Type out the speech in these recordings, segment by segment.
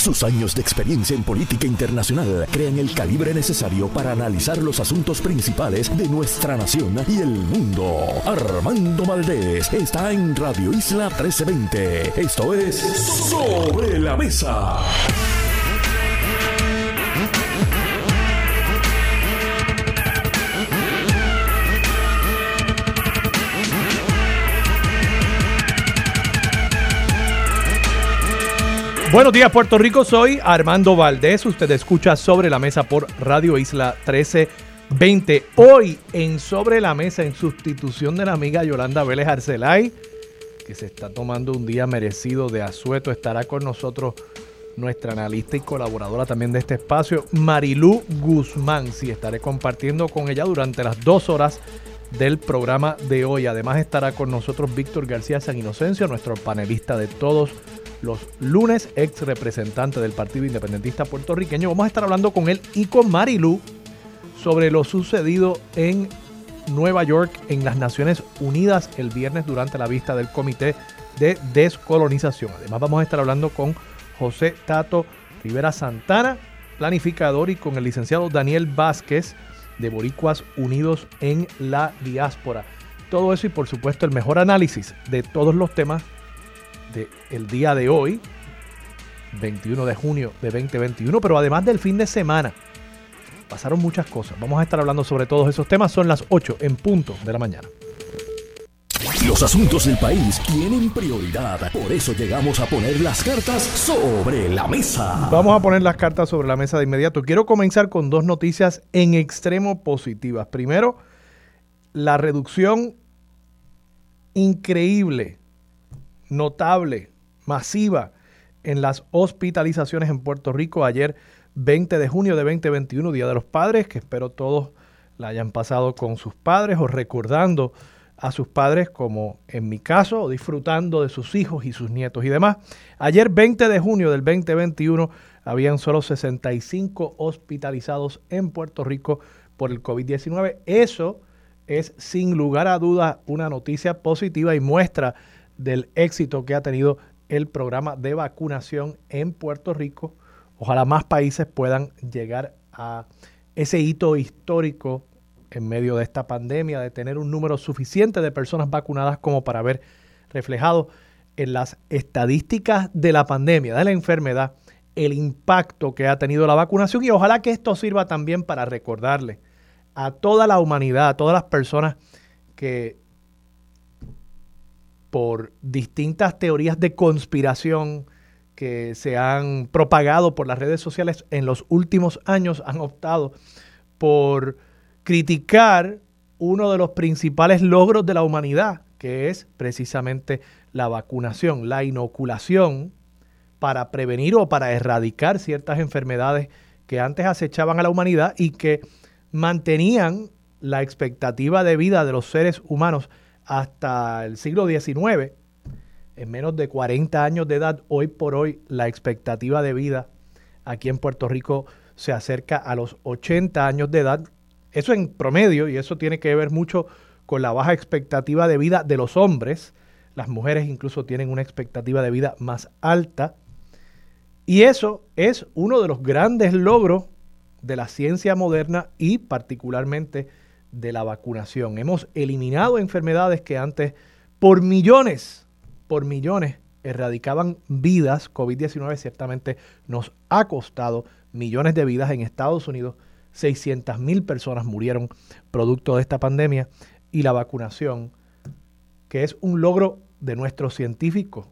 Sus años de experiencia en política internacional crean el calibre necesario para analizar los asuntos principales de nuestra nación y el mundo. Armando Valdés está en Radio Isla 1320. Esto es Sobre la Mesa. Buenos días, Puerto Rico. Soy Armando Valdés. Usted escucha Sobre la Mesa por Radio Isla 1320. Hoy en Sobre la Mesa, en sustitución de la amiga Yolanda Vélez Arcelay, que se está tomando un día merecido de asueto, estará con nosotros nuestra analista y colaboradora también de este espacio, Marilú Guzmán. Sí, estaré compartiendo con ella durante las 2 horas del programa de hoy. Además estará con nosotros Víctor García San Inocencio, nuestro panelista de todos los lunes, ex representante del Partido Independentista Puertorriqueño. Vamos a estar hablando con él y con Marilú sobre lo sucedido en Nueva York, en las Naciones Unidas, el viernes durante la vista del Comité de Descolonización. Además vamos a estar hablando con José Tato Rivera Santana, planificador, y con el licenciado Daniel Vázquez, de Boricuas Unidos en la Diáspora. Todo eso y por supuesto el mejor análisis de todos los temas del día de hoy, 21 de junio de 2021, pero además del fin de semana. Pasaron muchas cosas. Vamos a estar hablando sobre todos esos temas. Son las 8 en punto de la mañana. Los asuntos del país tienen prioridad. Por eso llegamos a poner las cartas sobre la mesa. Vamos a poner las cartas sobre la mesa de inmediato. Quiero comenzar con 2 noticias en extremo positivas. Primero, la reducción increíble, notable, masiva en las hospitalizaciones en Puerto Rico. Ayer, 20 de junio de 2021, Día de los Padres, que espero todos la hayan pasado con sus padres o recordando a sus padres, como en mi caso, o disfrutando de sus hijos y sus nietos y demás. Ayer, 20 de junio del 2021, habían solo 65 hospitalizados en Puerto Rico por el COVID-19. Eso es, sin lugar a dudas, una noticia positiva y muestra del éxito que ha tenido el programa de vacunación en Puerto Rico. Ojalá más países puedan llegar a ese hito histórico en medio de esta pandemia, de tener un número suficiente de personas vacunadas como para ver reflejado en las estadísticas de la pandemia, de la enfermedad, el impacto que ha tenido la vacunación. Y ojalá que esto sirva también para recordarle a toda la humanidad, a todas las personas que por distintas teorías de conspiración que se han propagado por las redes sociales en los últimos años, han optado por criticar uno de los principales logros de la humanidad, que es precisamente la vacunación, la inoculación, para prevenir o para erradicar ciertas enfermedades que antes acechaban a la humanidad y que mantenían la expectativa de vida de los seres humanos hasta el siglo XIX. En menos de 40 años de edad, hoy por hoy, la expectativa de vida aquí en Puerto Rico se acerca a los 80 años de edad. Eso en promedio, y eso tiene que ver mucho con la baja expectativa de vida de los hombres. Las mujeres incluso tienen una expectativa de vida más alta. Y eso es uno de los grandes logros de la ciencia moderna y particularmente de la vacunación. Hemos eliminado enfermedades que antes por millones erradicaban vidas. COVID-19 ciertamente nos ha costado millones de vidas. En Estados Unidos 600,000 personas murieron producto de esta pandemia, y la vacunación, que es un logro de nuestros científicos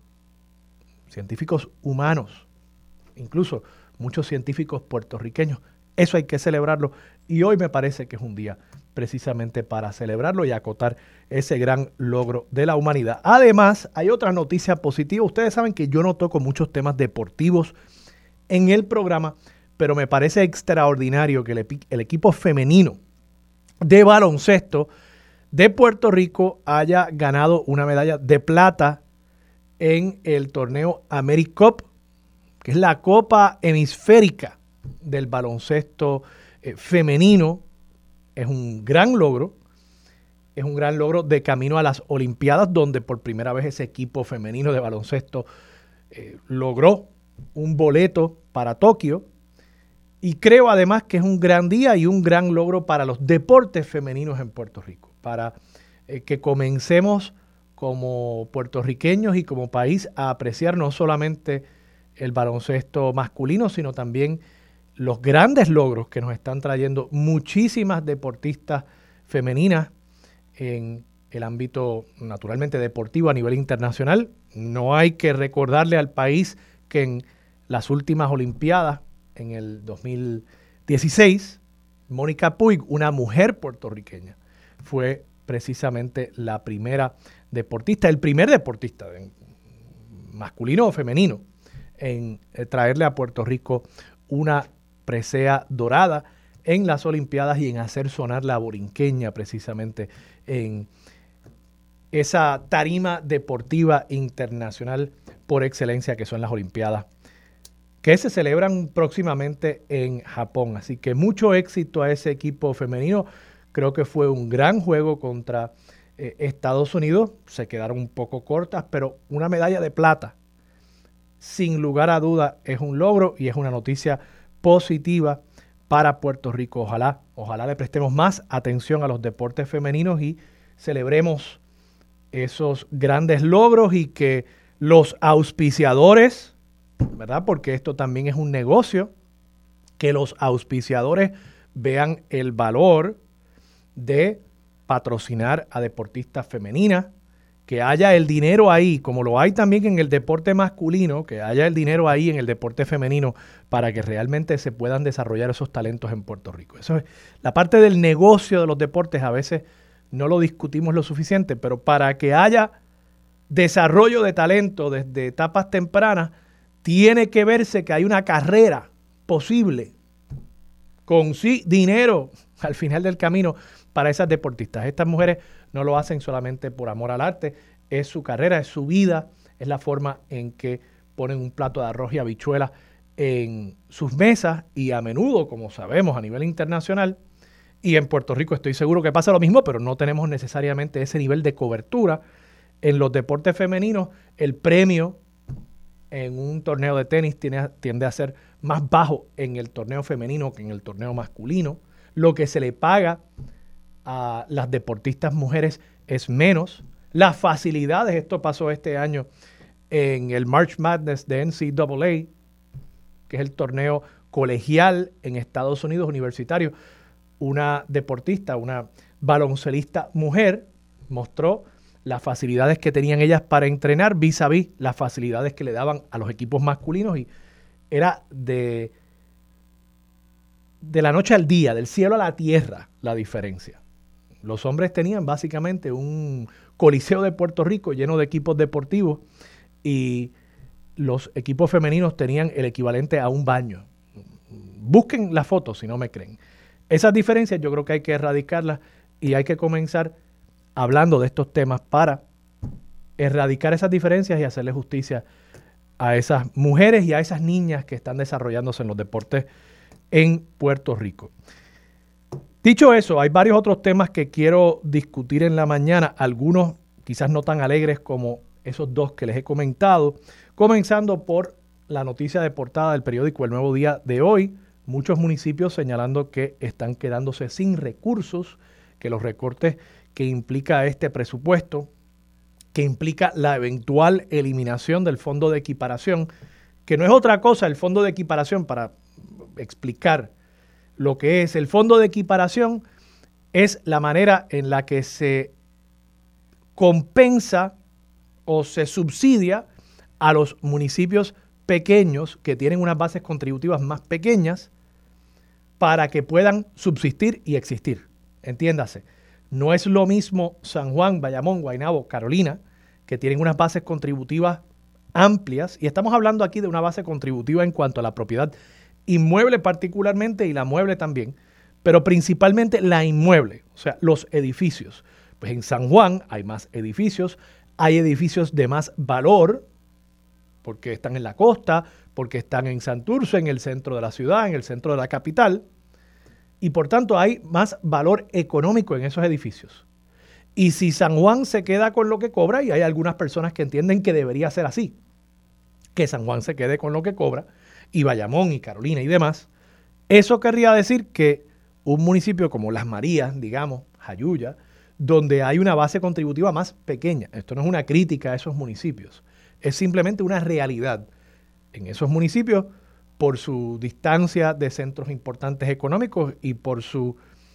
humanos, incluso muchos científicos puertorriqueños. Eso hay que celebrarlo, y hoy me parece que es un día precisamente para celebrarlo y acotar ese gran logro de la humanidad. Además, hay otra noticia positiva. Ustedes saben que yo no toco muchos temas deportivos en el programa, pero me parece extraordinario que el equipo femenino de baloncesto de Puerto Rico haya ganado una medalla de plata en el torneo AmeriCup, que es la Copa Hemisférica del baloncesto femenino. Es un gran logro de camino a las Olimpiadas, donde por primera vez ese equipo femenino de baloncesto logró un boleto para Tokio. Y creo además que es un gran día y un gran logro para los deportes femeninos en Puerto Rico, para que comencemos como puertorriqueños y como país a apreciar no solamente el baloncesto masculino, sino también los grandes logros que nos están trayendo muchísimas deportistas femeninas en el ámbito naturalmente deportivo a nivel internacional. No hay que recordarle al país que en las últimas Olimpiadas, en el 2016, Mónica Puig, una mujer puertorriqueña, fue precisamente la primera deportista, el primer deportista masculino o femenino en traerle a Puerto Rico una presea dorada en las Olimpiadas y en hacer sonar la borinqueña precisamente en esa tarima deportiva internacional por excelencia que son las Olimpiadas, que se celebran próximamente en Japón. Así que mucho éxito a ese equipo femenino. Creo que fue un gran juego contra Estados Unidos. Se quedaron un poco cortas, pero una medalla de plata, sin lugar a duda, es un logro y es una noticia positiva para Puerto Rico. Ojalá le prestemos más atención a los deportes femeninos y celebremos esos grandes logros y que los auspiciadores, ¿verdad? Porque esto también es un negocio, que los auspiciadores vean el valor de patrocinar a deportistas femeninas, que haya el dinero ahí, como lo hay también en el deporte masculino, que haya el dinero ahí en el deporte femenino para que realmente se puedan desarrollar esos talentos en Puerto Rico. Eso es la parte del negocio de los deportes, a veces no lo discutimos lo suficiente, pero para que haya desarrollo de talento desde etapas tempranas, tiene que verse que hay una carrera posible con sí dinero al final del camino para esas deportistas. Estas mujeres no lo hacen solamente por amor al arte, es su carrera, es su vida, es la forma en que ponen un plato de arroz y habichuelas en sus mesas y a menudo, como sabemos, a nivel internacional y en Puerto Rico estoy seguro que pasa lo mismo, pero no tenemos necesariamente ese nivel de cobertura. En los deportes femeninos, el premio en un torneo de tenis tiende a ser más bajo en el torneo femenino que en el torneo masculino. Lo que se le paga a las deportistas mujeres es menos. Las facilidades, esto pasó este año en el March Madness de NCAA, que es el torneo colegial en Estados Unidos universitario. Una deportista, una baloncelista mujer, mostró las facilidades que tenían ellas para entrenar vis a vis las facilidades que le daban a los equipos masculinos, y era de la noche al día, del cielo a la tierra la diferencia. Los hombres tenían básicamente un coliseo de Puerto Rico lleno de equipos deportivos y los equipos femeninos tenían el equivalente a un baño. Busquen la foto si no me creen. Esas diferencias yo creo que hay que erradicarlas y hay que comenzar hablando de estos temas para erradicar esas diferencias y hacerle justicia a esas mujeres y a esas niñas que están desarrollándose en los deportes en Puerto Rico. Dicho eso, hay varios otros temas que quiero discutir en la mañana, algunos quizás no tan alegres como esos dos que les he comentado, comenzando por la noticia de portada del periódico El Nuevo Día de hoy. Muchos municipios señalando que están quedándose sin recursos, que los recortes que implica este presupuesto, que implica la eventual eliminación del fondo de equiparación, que no es otra cosa el fondo de equiparación. Para explicar lo que es el fondo de equiparación, es la manera en la que se compensa o se subsidia a los municipios pequeños que tienen unas bases contributivas más pequeñas para que puedan subsistir y existir. Entiéndase, no es lo mismo San Juan, Bayamón, Guaynabo, Carolina, que tienen unas bases contributivas amplias, y estamos hablando aquí de una base contributiva en cuanto a la propiedad inmueble particularmente y la mueble también, pero principalmente la inmueble, o sea, los edificios. Pues en San Juan hay más edificios, hay edificios de más valor, porque están en la costa, porque están en Santurce, en el centro de la ciudad, en el centro de la capital, y por tanto hay más valor económico en esos edificios. Y si San Juan se queda con lo que cobra, y hay algunas personas que entienden que debería ser así, que San Juan se quede con lo que cobra, y Bayamón y Carolina y demás, eso querría decir que un municipio como Las Marías, digamos, Jayuya, donde hay una base contributiva más pequeña, esto no es una crítica a esos municipios, es simplemente una realidad. En esos municipios, por su distancia de centros importantes económicos y por su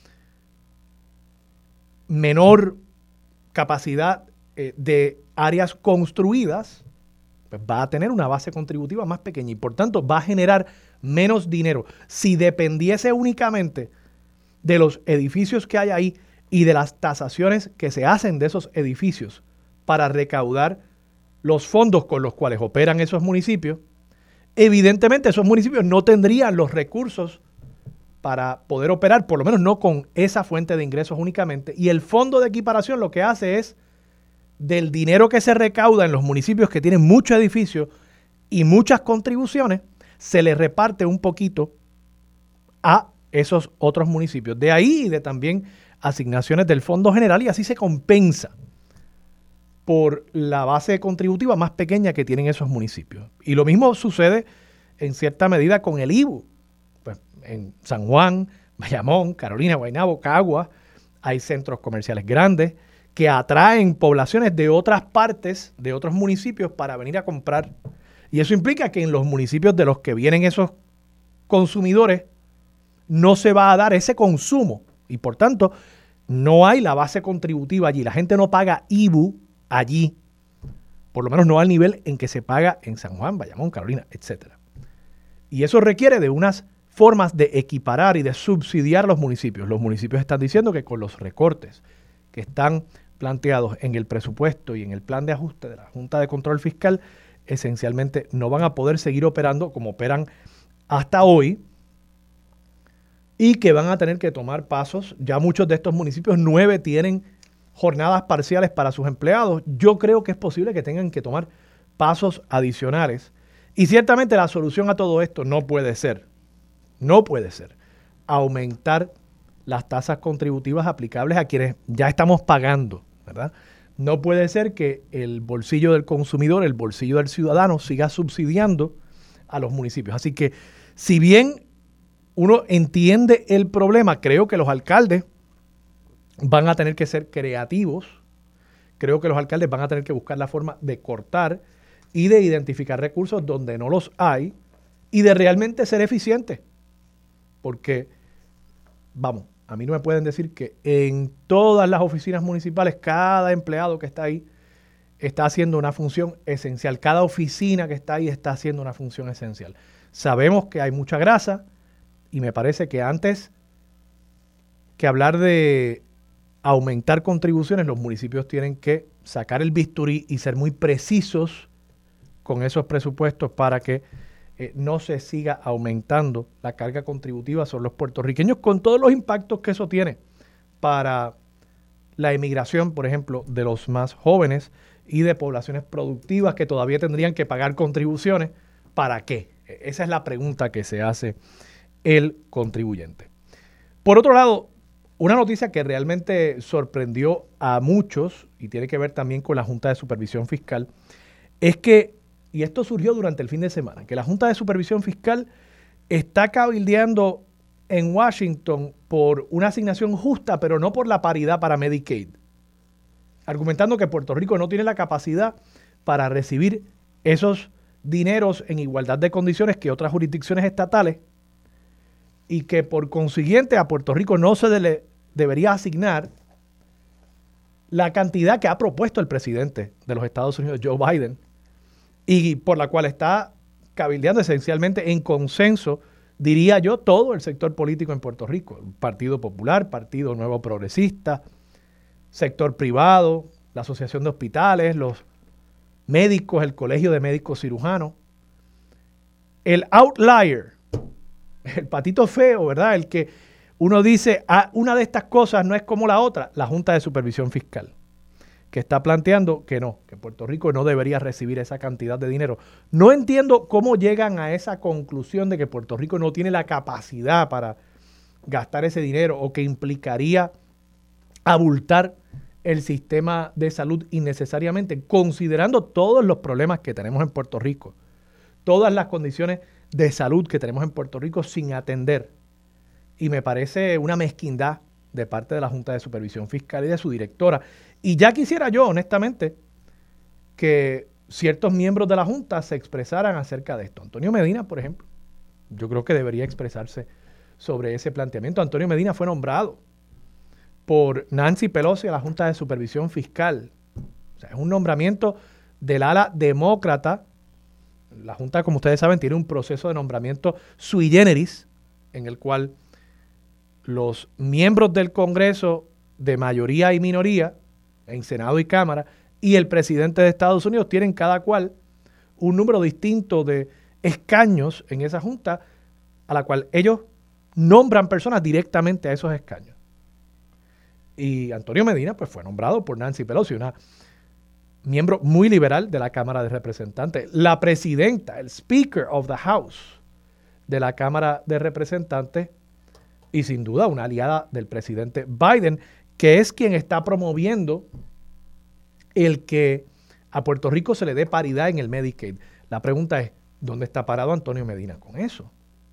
menor capacidad de áreas construidas, pues va a tener una base contributiva más pequeña y por tanto va a generar menos dinero. Si dependiese únicamente de los edificios que hay ahí y de las tasaciones que se hacen de esos edificios para recaudar los fondos con los cuales operan esos municipios, evidentemente esos municipios no tendrían los recursos para poder operar, por lo menos no con esa fuente de ingresos únicamente. Y el fondo de equiparación lo que hace es, del dinero que se recauda en los municipios que tienen muchos edificios y muchas contribuciones, se le reparte un poquito a esos otros municipios. De ahí y de también asignaciones del Fondo General, y así se compensa por la base contributiva más pequeña que tienen esos municipios. Y lo mismo sucede en cierta medida con el IBU. Pues en San Juan, Bayamón, Carolina, Guaynabo, Caguas, hay centros comerciales grandes que atraen poblaciones de otras partes, de otros municipios para venir a comprar. Y eso implica que en los municipios de los que vienen esos consumidores no se va a dar ese consumo y por tanto no hay la base contributiva allí. La gente no paga IBU allí, por lo menos no al nivel en que se paga en San Juan, Bayamón, Carolina, etc. Y eso requiere de unas formas de equiparar y de subsidiar los municipios. Los municipios están diciendo que con los recortes que están planteados en el presupuesto y en el plan de ajuste de la Junta de Control Fiscal, esencialmente no van a poder seguir operando como operan hasta hoy y que van a tener que tomar pasos. Ya muchos de estos municipios, 9, tienen jornadas parciales para sus empleados. Yo creo que es posible que tengan que tomar pasos adicionales. Y ciertamente la solución a todo esto no puede ser aumentar las tasas contributivas aplicables a quienes ya estamos pagando, ¿verdad? No puede ser que el bolsillo del consumidor, el bolsillo del ciudadano siga subsidiando a los municipios. Así que, si bien uno entiende el problema, creo que los alcaldes van a tener que ser creativos, creo que los alcaldes van a tener que buscar la forma de cortar y de identificar recursos donde no los hay y de realmente ser eficientes. Porque, vamos, a mí no me pueden decir que en todas las oficinas municipales, cada empleado que está ahí está haciendo una función esencial. Cada oficina que está ahí está haciendo una función esencial. Sabemos que hay mucha grasa y me parece que antes que hablar de aumentar contribuciones, los municipios tienen que sacar el bisturí y ser muy precisos con esos presupuestos para que no se siga aumentando la carga contributiva sobre los puertorriqueños, con todos los impactos que eso tiene para la emigración, por ejemplo, de los más jóvenes y de poblaciones productivas que todavía tendrían que pagar contribuciones. ¿Para qué? Esa es la pregunta que se hace el contribuyente. Por otro lado, una noticia que realmente sorprendió a muchos y tiene que ver también con la Junta de Supervisión Fiscal es que, y esto surgió durante el fin de semana, que la Junta de Supervisión Fiscal está cabildeando en Washington por una asignación justa, pero no por la paridad para Medicaid, argumentando que Puerto Rico no tiene la capacidad para recibir esos dineros en igualdad de condiciones que otras jurisdicciones estatales y que por consiguiente a Puerto Rico no se le debería asignar la cantidad que ha propuesto el presidente de los Estados Unidos, Joe Biden, y por la cual está cabildeando esencialmente en consenso, diría yo, todo el sector político en Puerto Rico. El Partido Popular, Partido Nuevo Progresista, sector privado, la Asociación de Hospitales, los médicos, el Colegio de Médicos Cirujanos. El outlier, el patito feo, ¿verdad? El que uno dice, una de estas cosas no es como la otra, la Junta de Supervisión Fiscal, que está planteando que no, que Puerto Rico no debería recibir esa cantidad de dinero. No entiendo cómo llegan a esa conclusión de que Puerto Rico no tiene la capacidad para gastar ese dinero o que implicaría abultar el sistema de salud innecesariamente, considerando todos los problemas que tenemos en Puerto Rico, todas las condiciones de salud que tenemos en Puerto Rico sin atender. Y me parece una mezquindad de parte de la Junta de Supervisión Fiscal y de su directora. Y ya quisiera yo, honestamente, que ciertos miembros de la Junta se expresaran acerca de esto. Antonio Medina, por ejemplo, yo creo que debería expresarse sobre ese planteamiento. Antonio Medina fue nombrado por Nancy Pelosi a la Junta de Supervisión Fiscal. O sea, es un nombramiento del ala demócrata. La Junta, como ustedes saben, tiene un proceso de nombramiento sui generis, en el cual los miembros del Congreso de mayoría y minoría, en Senado y Cámara, y el presidente de Estados Unidos tienen cada cual un número distinto de escaños en esa Junta, a la cual ellos nombran personas directamente a esos escaños. Y Antonio Medina pues fue nombrado por Nancy Pelosi, una miembro muy liberal de la Cámara de Representantes, la presidenta, el Speaker of the House de la Cámara de Representantes, y sin duda una aliada del presidente Biden, que es quien está promoviendo el que a Puerto Rico se le dé paridad en el Medicaid. La pregunta es, ¿dónde está parado Antonio Medina con eso?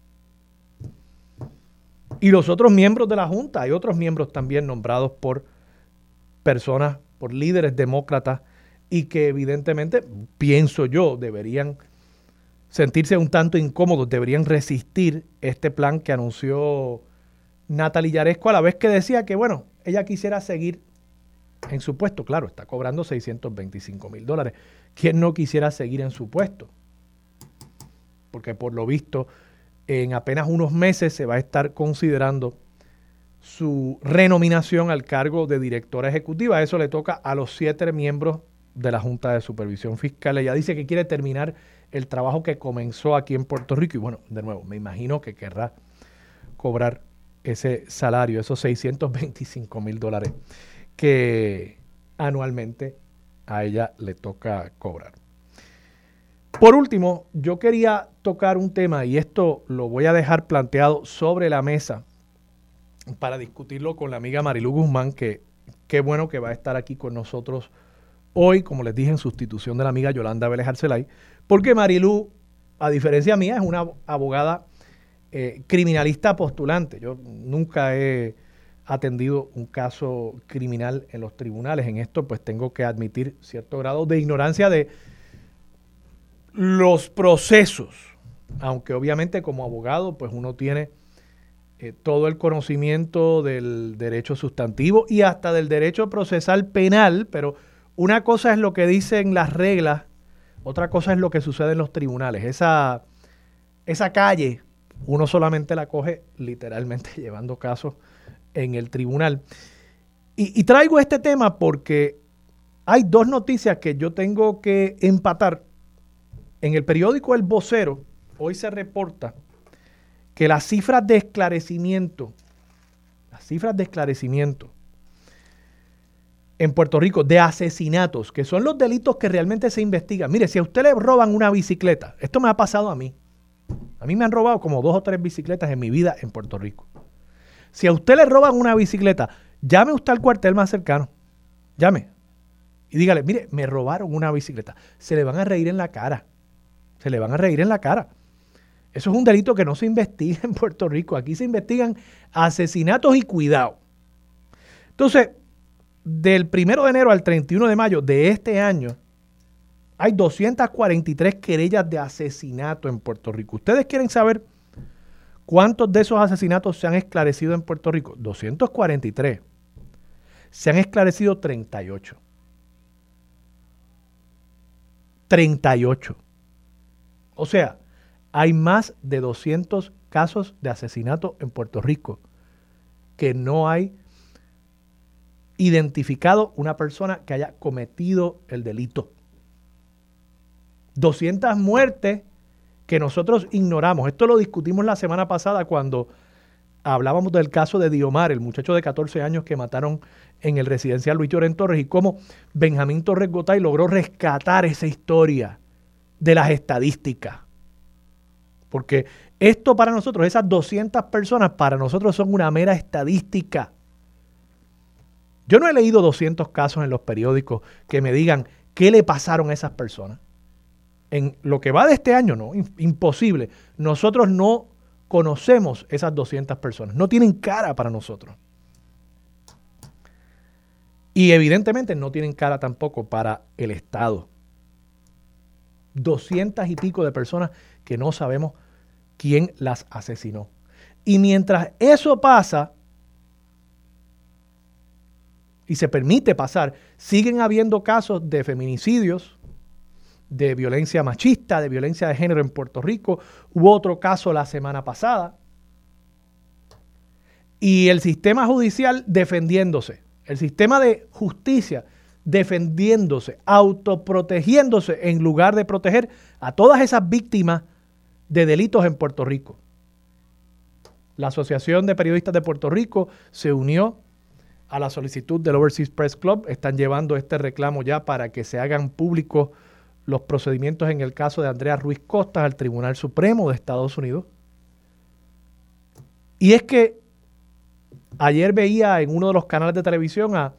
Y los otros miembros de la Junta, hay otros miembros también nombrados por personas, por líderes demócratas, y que evidentemente, pienso yo, deberían sentirse un tanto incómodos, deberían resistir este plan que anunció Natalie Yaresco, a la vez que decía que, bueno, ella quisiera seguir en su puesto. Claro, está cobrando $625,000. ¿Quién no quisiera seguir en su puesto? Porque por lo visto, en apenas unos meses se va a estar considerando su renominación al cargo de directora ejecutiva. Eso le toca a los 7 miembros de la Junta de Supervisión Fiscal. Ella dice que quiere terminar el trabajo que comenzó aquí en Puerto Rico y bueno, de nuevo, me imagino que querrá cobrar ese salario, esos $625,000 que anualmente a ella le toca cobrar. Por último, yo quería tocar un tema y esto lo voy a dejar planteado sobre la mesa para discutirlo con la amiga Marilú Guzmán, que qué bueno que va a estar aquí con nosotros hoy, como les dije, en sustitución de la amiga Yolanda Vélez Arcelay, porque Marilú, a diferencia mía, es una abogada criminalista postulante. Yo nunca he atendido un caso criminal en los tribunales. En esto pues tengo que admitir cierto grado de ignorancia de los procesos, aunque obviamente como abogado pues uno tiene todo el conocimiento del derecho sustantivo y hasta del derecho procesal penal, pero una cosa es lo que dicen las reglas, otra cosa es lo que sucede en los tribunales. Esa calle uno solamente la coge literalmente llevando casos en el tribunal. Y traigo este tema porque hay 2 noticias que yo tengo que empatar. En el periódico El Vocero, hoy se reporta que las cifras de esclarecimiento en Puerto Rico de asesinatos, que son los delitos que realmente se investigan. Mire, si a usted le roban una bicicleta, esto me ha pasado a mí. A mí me han robado como 2 o 3 bicicletas en mi vida en Puerto Rico. Si a usted le roban una bicicleta, llame usted al cuartel más cercano. Llame. Y dígale, mire, me robaron una bicicleta. Se le van a reír en la cara. Se le van a reír en la cara. Eso es un delito que no se investiga en Puerto Rico. Aquí se investigan asesinatos y cuidado. Entonces, del 1 de enero al 31 de mayo de este año, hay 243 querellas de asesinato en Puerto Rico. ¿Ustedes quieren saber cuántos de esos asesinatos se han esclarecido en Puerto Rico? 243. Se han esclarecido 38. 38. O sea, hay más de 200 casos de asesinato en Puerto Rico que no hay identificado una persona que haya cometido el delito. 200 muertes que nosotros ignoramos. Esto lo discutimos la semana pasada cuando hablábamos del caso de Diomar, el muchacho de 14 años que mataron en el residencial Luis Llorén Torres, y cómo Benjamín Torres Gotay logró rescatar esa historia de las estadísticas. Porque esto para nosotros, esas 200 personas, para nosotros son una mera estadística. Yo no he leído 200 casos en los periódicos que me digan qué le pasaron a esas personas. En lo que va de este año, no, imposible. Nosotros no conocemos esas 200 personas. No tienen cara para nosotros. Y evidentemente no tienen cara tampoco para el Estado. 200 y pico de personas que no sabemos quién las asesinó. Y mientras eso pasa, y se permite pasar, siguen habiendo casos de feminicidios, de violencia machista, de violencia de género en Puerto Rico. Hubo otro caso la semana pasada. Y el sistema judicial defendiéndose. El sistema de justicia defendiéndose, autoprotegiéndose en lugar de proteger a todas esas víctimas de delitos en Puerto Rico. La Asociación de Periodistas de Puerto Rico se unió a la solicitud del Overseas Press Club. Están llevando este reclamo ya para que se hagan públicos los procedimientos en el caso de Andrea Ruiz Costas al Tribunal Supremo de Estados Unidos. Y es que ayer veía en uno de los canales de televisión a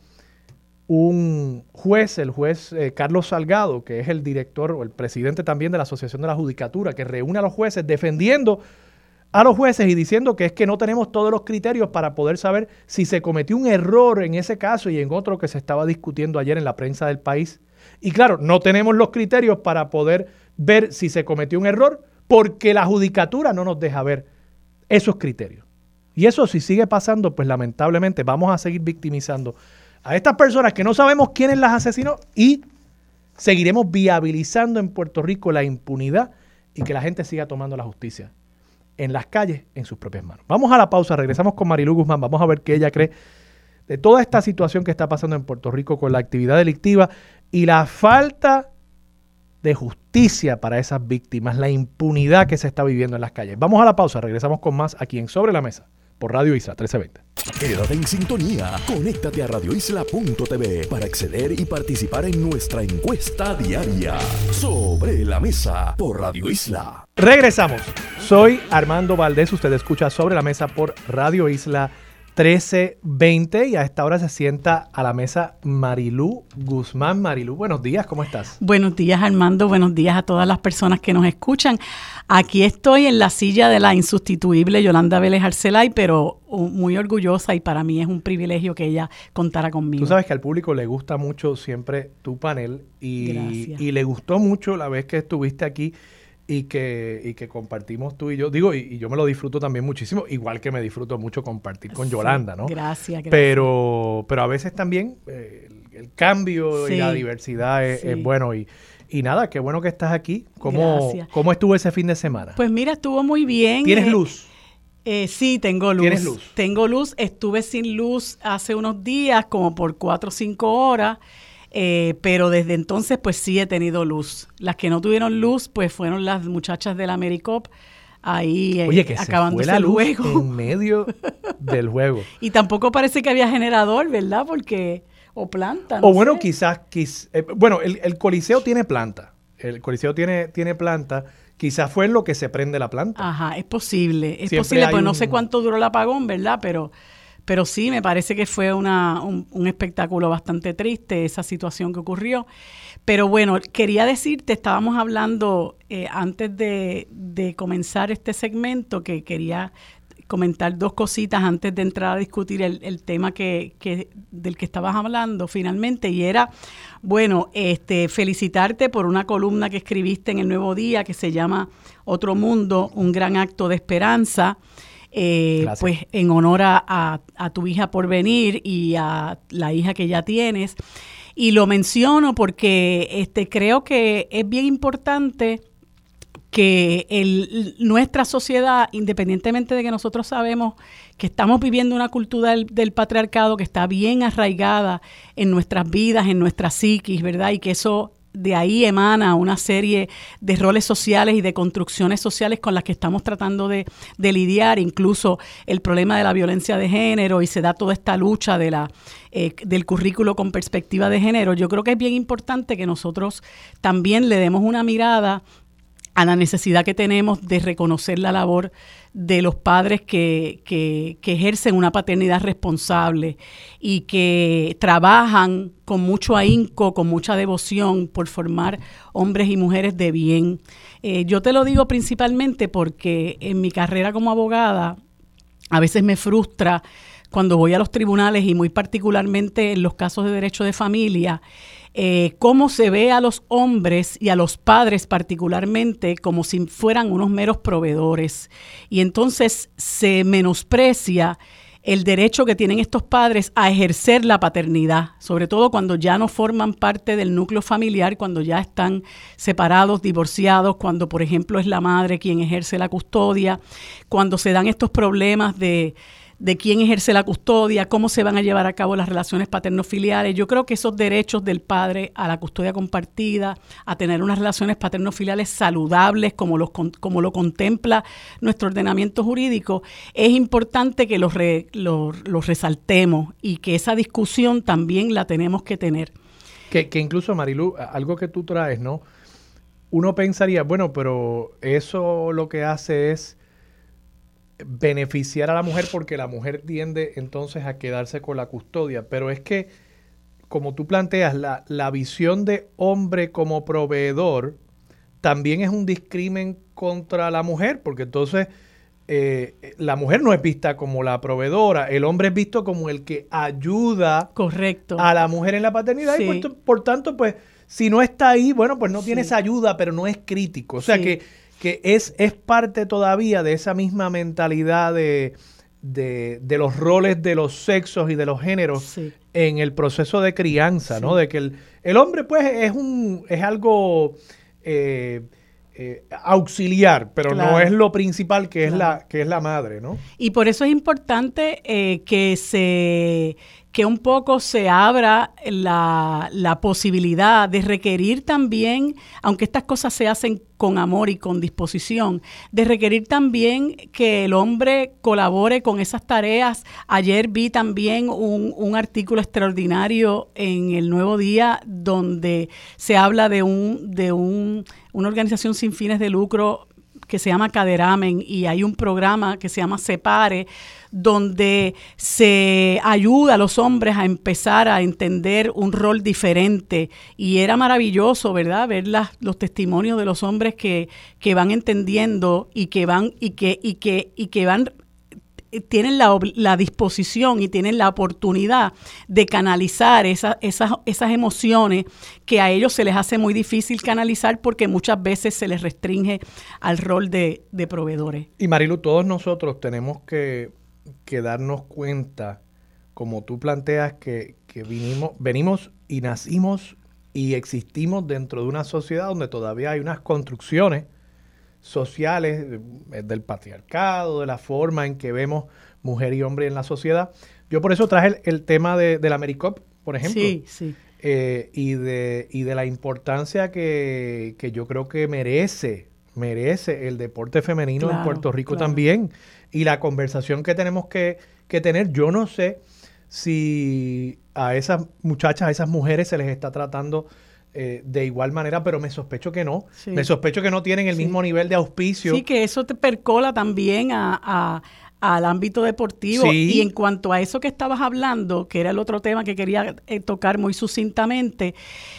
un juez, el juez Carlos Salgado, que es el director o el presidente también de la Asociación de la Judicatura, que reúne a los jueces defendiendo a los jueces y diciendo que es que no tenemos todos los criterios para poder saber si se cometió un error en ese caso y en otro que se estaba discutiendo ayer en la prensa del país. Y claro, no tenemos los criterios para poder ver si se cometió un error porque la judicatura no nos deja ver esos criterios. Y eso si sigue pasando, pues lamentablemente vamos a seguir victimizando a estas personas que no sabemos quiénes las asesinó y seguiremos viabilizando en Puerto Rico la impunidad y que la gente siga tomando la justicia en las calles en sus propias manos. Vamos a la pausa, regresamos con Marilu Guzmán, vamos a ver qué ella cree de toda esta situación que está pasando en Puerto Rico con la actividad delictiva y la falta de justicia para esas víctimas, la impunidad que se está viviendo en las calles. Vamos a la pausa, regresamos con más aquí en Sobre la Mesa por Radio Isla 1320. Quédate en sintonía, conéctate a radioisla.tv para acceder y participar en nuestra encuesta diaria. Sobre la Mesa por Radio Isla. Regresamos. Soy Armando Valdés, usted escucha Sobre la Mesa por Radio Isla 1320 y a esta hora se sienta a la mesa Marilu Guzmán. Marilu, buenos días, ¿cómo estás? Buenos días, Armando, buenos días a todas las personas que nos escuchan. Aquí estoy en la silla de la insustituible Yolanda Vélez Arcelay, pero muy orgullosa y para mí es un privilegio que ella contara conmigo. Tú sabes que al público le gusta mucho siempre tu panel y le gustó mucho la vez que estuviste aquí y que compartimos tú y yo. Digo, y yo me lo disfruto también muchísimo, igual que me disfruto mucho compartir con Yolanda, ¿no? Gracias. Pero a veces también el cambio y la diversidad es bueno y nada, qué bueno que estás aquí. ¿Cómo estuvo ese fin de semana? Pues mira, estuvo muy bien. ¿Tienes luz? Sí, tengo luz. ¿Tienes luz? Tengo luz. Estuve sin luz hace unos días, como por 4 o 5 horas. Pero desde entonces pues sí he tenido luz. Las que no tuvieron luz pues fueron las muchachas del AmeriCop ahí acabándose el juego. En medio del juego. Y tampoco parece que había generador, ¿verdad? Porque o planta, no o bueno, sé. quizás bueno, el Coliseo tiene planta. El Coliseo tiene planta. Quizás fue en lo que se prende la planta. Ajá, es posible. Es Siempre posible, pues no un... sé cuánto duró el apagón, ¿verdad? Pero sí, me parece que fue un espectáculo bastante triste esa situación que ocurrió. Pero bueno, quería decirte, estábamos hablando antes de comenzar este segmento, que quería comentar 2 cositas antes de entrar a discutir el tema del que estabas hablando finalmente, y era, bueno, felicitarte por una columna que escribiste en El Nuevo Día que se llama Otro Mundo, un gran acto de esperanza. Pues en honor a tu hija por venir y a la hija que ya tienes. Y lo menciono porque creo que es bien importante que nuestra sociedad, independientemente de que nosotros sabemos que estamos viviendo una cultura del patriarcado que está bien arraigada en nuestras vidas, en nuestra psiquis, ¿verdad? Y que eso de ahí emana una serie de roles sociales y de construcciones sociales con las que estamos tratando de lidiar, incluso el problema de la violencia de género, y se da toda esta lucha del currículo con perspectiva de género. Yo creo que es bien importante que nosotros también le demos una mirada a la necesidad que tenemos de reconocer la labor de los padres que ejercen una paternidad responsable y que trabajan con mucho ahínco, con mucha devoción por formar hombres y mujeres de bien. Yo te lo digo principalmente porque en mi carrera como abogada a veces me frustra cuando voy a los tribunales y muy particularmente en los casos de derecho de familia, cómo se ve a los hombres y a los padres particularmente como si fueran unos meros proveedores. Y entonces se menosprecia el derecho que tienen estos padres a ejercer la paternidad, sobre todo cuando ya no forman parte del núcleo familiar, cuando ya están separados, divorciados, cuando, por ejemplo, es la madre quien ejerce la custodia, cuando se dan estos problemas de quién ejerce la custodia, cómo se van a llevar a cabo las relaciones paterno-filiales. Yo creo que esos derechos del padre a la custodia compartida, a tener unas relaciones paterno-filiales saludables, como lo contempla nuestro ordenamiento jurídico, es importante que los resaltemos y que esa discusión también la tenemos que tener. Que incluso, Marilu, algo que tú traes, ¿no? Uno pensaría, bueno, pero eso lo que hace es beneficiar a la mujer porque la mujer tiende entonces a quedarse con la custodia. Pero es que, como tú planteas, la visión de hombre como proveedor también es un discrimen contra la mujer, porque entonces la mujer no es vista como la proveedora, el hombre es visto como el que ayuda Correcto. a la mujer en la paternidad. Sí. Y por tanto, pues, si no está ahí, bueno, pues no tiene esa ayuda, pero no es crítico. O sea que es parte todavía de esa misma mentalidad de los roles de los sexos y de los géneros en el proceso de crianza, ¿no? De que el hombre, pues, es algo auxiliar, pero no es lo principal que es la madre, ¿no? Y por eso es importante que un poco se abra la posibilidad de requerir también, aunque estas cosas se hacen con amor y con disposición, de requerir también que el hombre colabore con esas tareas. Ayer vi también un artículo extraordinario en El Nuevo Día donde se habla de una organización sin fines de lucro que se llama Caderamen, y hay un programa que se llama Separe, donde se ayuda a los hombres a empezar a entender un rol diferente. Y era maravilloso, ¿verdad?, ver los testimonios de los hombres que van entendiendo y que tienen la disposición y tienen la oportunidad de canalizar esas emociones que a ellos se les hace muy difícil canalizar porque muchas veces se les restringe al rol de proveedores. Y Marilu, todos nosotros tenemos que darnos cuenta, como tú planteas, que venimos y nacimos y existimos dentro de una sociedad donde todavía hay unas construcciones sociales del patriarcado, de la forma en que vemos mujer y hombre en la sociedad. Yo por eso traje el tema de la AmeriCup, por ejemplo. Sí. Y de la importancia que yo creo que merece el deporte femenino en Puerto Rico también. Y la conversación que tenemos que tener. Yo no sé si a esas muchachas, a esas mujeres se les está tratando de igual manera, pero me sospecho que no. Sí. Me sospecho que no tienen el mismo nivel de auspicio. Sí, que eso te percola también al ámbito deportivo. Sí. Y en cuanto a eso que estabas hablando, que era el otro tema que quería tocar muy sucintamente,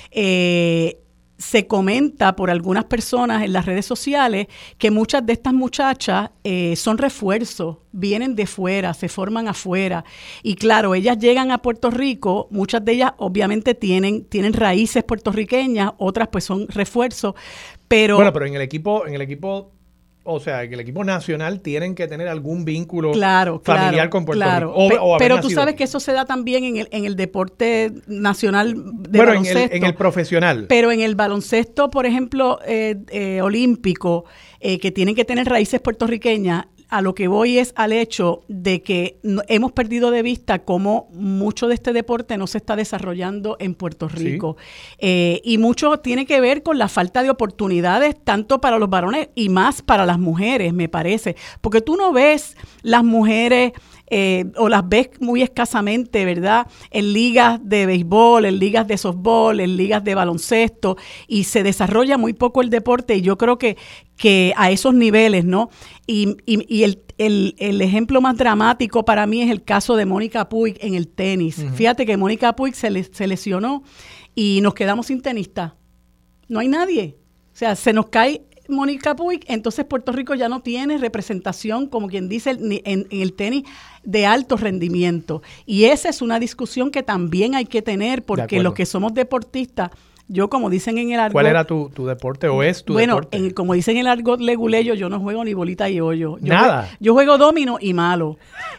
se comenta por algunas personas en las redes sociales que muchas de estas muchachas son refuerzos, vienen de fuera, se forman afuera. Y claro, ellas llegan a Puerto Rico, muchas de ellas obviamente tienen raíces puertorriqueñas, otras pues son refuerzos, pero... Bueno, pero en el equipo, o sea, en el equipo nacional tienen que tener algún vínculo familiar con Puerto Rico. Pero tú sabes que eso se da también en el deporte nacional de baloncesto. En el profesional. Pero en el baloncesto, por ejemplo, olímpico, que tienen que tener raíces puertorriqueñas, a lo que voy es al hecho de que hemos perdido de vista cómo mucho de este deporte no se está desarrollando en Puerto Rico. Sí. Y mucho tiene que ver con la falta de oportunidades tanto para los varones y más para las mujeres, me parece. Porque tú no ves las mujeres o las ves muy escasamente, ¿verdad? En ligas de béisbol, en ligas de softball, en ligas de baloncesto, y se desarrolla muy poco el deporte, y yo creo que a esos niveles, ¿no? Y el ejemplo más dramático para mí es el caso de Mónica Puig en el tenis. Uh-huh. Fíjate que Mónica Puig se lesionó y nos quedamos sin tenista. No hay nadie. O sea, se nos cae Mónica Puig, entonces Puerto Rico ya no tiene representación, como quien dice, en el tenis de alto rendimiento. Y esa es una discusión que también hay que tener, porque los que somos deportistas, yo, como dicen en el argot... ¿Cuál era tu deporte o es tu deporte? Bueno, como dicen en el argot leguleyo, yo no juego ni bolita y hoyo. Nada. Yo juego domino y malo.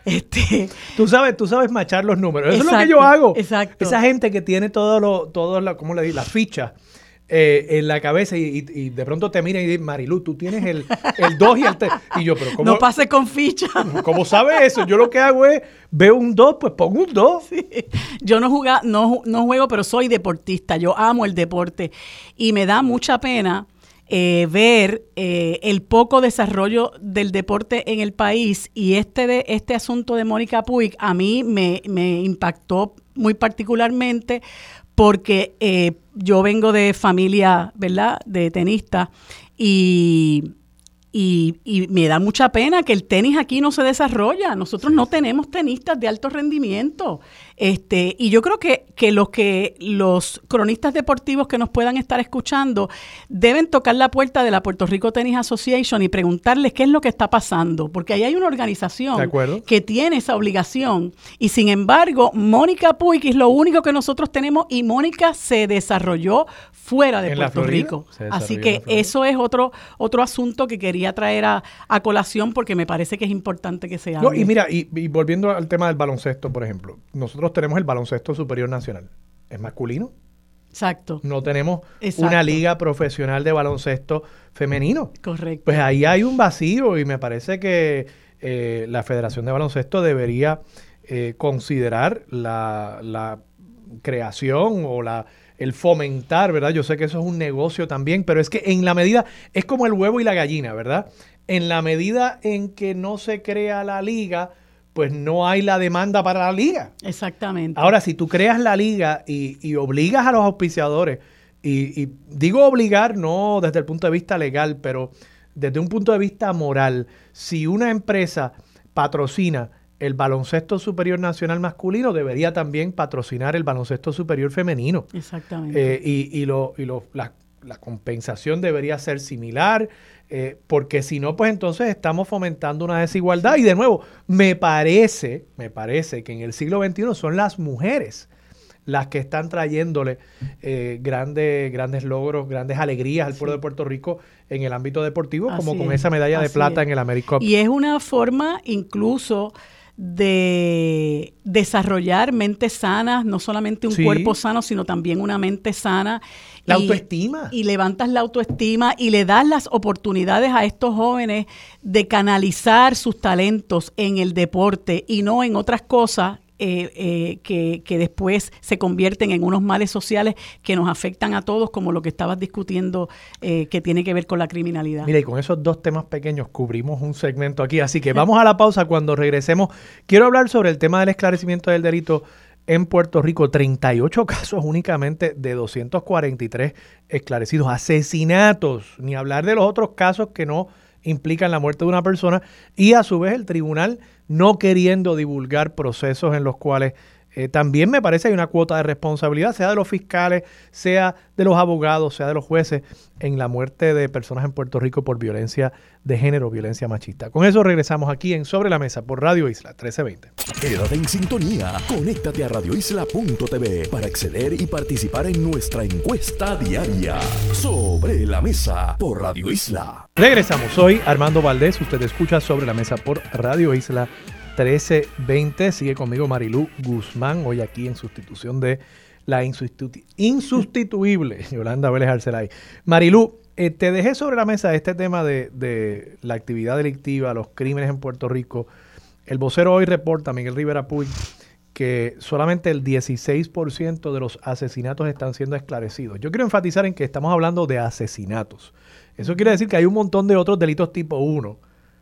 Tú sabes machar los números. Eso es lo que yo hago. Exacto. Esa gente que tiene ¿cómo le digo? Las fichas en la cabeza y de pronto te miran y dicen, Marilu, tú tienes el 2 y el 3. Y yo, pero ¿cómo? No pases con ficha. ¿Cómo sabes eso? Yo lo que hago es, veo un 2, pues pongo un 2. Sí. Yo no juego, pero soy deportista. Yo amo el deporte. Y me da mucha pena ver el poco desarrollo del deporte en el país. Y este asunto de Mónica Puig a mí me impactó muy particularmente, porque yo vengo de familia, ¿verdad?, de tenistas, y me da mucha pena que el tenis aquí no se desarrolla. Nosotros no tenemos tenistas de alto rendimiento. Y yo creo que los cronistas deportivos que nos puedan estar escuchando deben tocar la puerta de la Puerto Rico Tennis Association y preguntarles qué es lo que está pasando, porque ahí hay una organización que tiene esa obligación, y sin embargo Mónica Puig es lo único que nosotros tenemos, y Mónica se desarrolló fuera de Puerto Rico. Así que eso es otro asunto que quería traer a colación, porque me parece que es importante que se hable. No, y mira, y volviendo al tema del baloncesto, por ejemplo, nosotros tenemos el baloncesto superior nacional. ¿Es masculino? Exacto. No tenemos una liga profesional de baloncesto femenino. Correcto. Pues ahí hay un vacío, y me parece que la Federación de Baloncesto debería considerar la creación o el fomentar, ¿verdad? Yo sé que eso es un negocio también, pero es que en la medida, es como el huevo y la gallina, ¿verdad? En la medida en que no se crea la liga, pues no hay la demanda para la liga. Exactamente. Ahora, si tú creas la liga y obligas a los auspiciadores, y digo obligar no desde el punto de vista legal, pero desde un punto de vista moral, si una empresa patrocina el baloncesto superior nacional masculino, debería también patrocinar el baloncesto superior femenino. Exactamente. La compensación debería ser similar, porque si no, pues entonces estamos fomentando una desigualdad. Y de nuevo, me parece que en el siglo XXI son las mujeres las que están trayéndole grandes logros, grandes alegrías al pueblo de Puerto Rico en el ámbito deportivo, como con esa medalla de plata en el AmeriCup. Y es una forma incluso de desarrollar mentes sanas, no solamente un cuerpo sano, sino también una mente sana. La autoestima. Y levantas la autoestima y le das las oportunidades a estos jóvenes de canalizar sus talentos en el deporte y no en otras cosas que después se convierten en unos males sociales que nos afectan a todos, como lo que estabas discutiendo, que tiene que ver con la criminalidad. Mira, y con esos dos temas pequeños cubrimos un segmento aquí, así que vamos a la pausa. Cuando regresemos, quiero hablar sobre el tema del esclarecimiento del delito en Puerto Rico. 38 casos únicamente de 243 esclarecidos, asesinatos, ni hablar de los otros casos que no implican la muerte de una persona, y a su vez el tribunal no queriendo divulgar procesos en los cuales también me parece hay una cuota de responsabilidad, sea de los fiscales, sea de los abogados, sea de los jueces, en la muerte de personas en Puerto Rico por violencia de género, violencia machista. Con eso regresamos aquí en Sobre la Mesa por Radio Isla 1320. Quédate en sintonía, conéctate a radioisla.tv para acceder y participar en nuestra encuesta diaria. Sobre la Mesa por Radio Isla. Regresamos, soy Armando Valdés, usted escucha Sobre la Mesa por Radio Isla 1320. Sigue conmigo Marilu Guzmán, hoy aquí en sustitución de la insustituible Yolanda Vélez Arcelay. Marilu, te dejé sobre la mesa este tema de la actividad delictiva, los crímenes en Puerto Rico. El vocero hoy reporta, Miguel Rivera Puig, que solamente el 16% de los asesinatos están siendo esclarecidos. Yo quiero enfatizar en que estamos hablando de asesinatos. Eso quiere decir que hay un montón de otros delitos tipo 1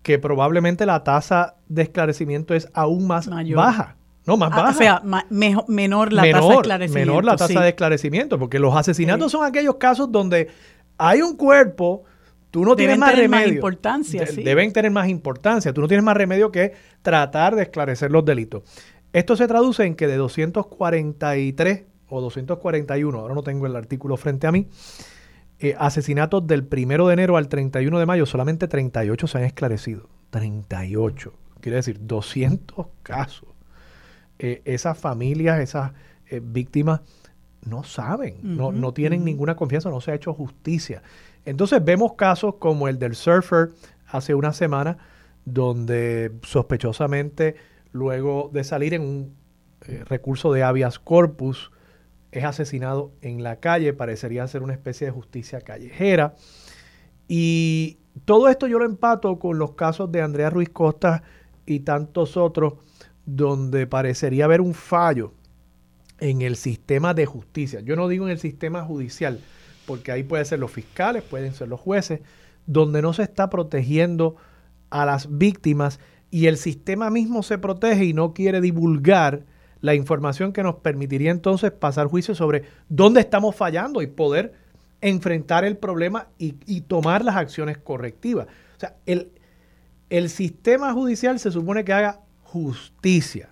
que probablemente la tasa de esclarecimiento es aún más baja. No, más baja. O sea, menor la tasa de esclarecimiento. Menor la tasa de esclarecimiento, porque los asesinatos son aquellos casos donde hay un cuerpo, tú no tienes más remedio. Deben tener más importancia, sí. Deben tener más importancia. Tú no tienes más remedio que tratar de esclarecer los delitos. Esto se traduce en que de 243 o 241, ahora no tengo el artículo frente a mí, asesinatos del 1 de enero al 31 de mayo, solamente 38 se han esclarecido. 38. Quiere decir, 200 casos. Esas familias, esas víctimas no saben, no tienen ninguna confianza, no se ha hecho justicia. Entonces vemos casos como el del surfer hace una semana, donde sospechosamente, luego de salir en un recurso de habeas corpus, es asesinado en la calle. Parecería ser una especie de justicia callejera. Y todo esto yo lo empato con los casos de Andrea Ruiz Costa y tantos otros, donde parecería haber un fallo en el sistema de justicia. Yo no digo en el sistema judicial, porque ahí pueden ser los fiscales, pueden ser los jueces, donde no se está protegiendo a las víctimas y el sistema mismo se protege y no quiere divulgar la información que nos permitiría entonces pasar juicio sobre dónde estamos fallando y poder enfrentar el problema y tomar las acciones correctivas. O sea, el sistema judicial se supone que haga justicia.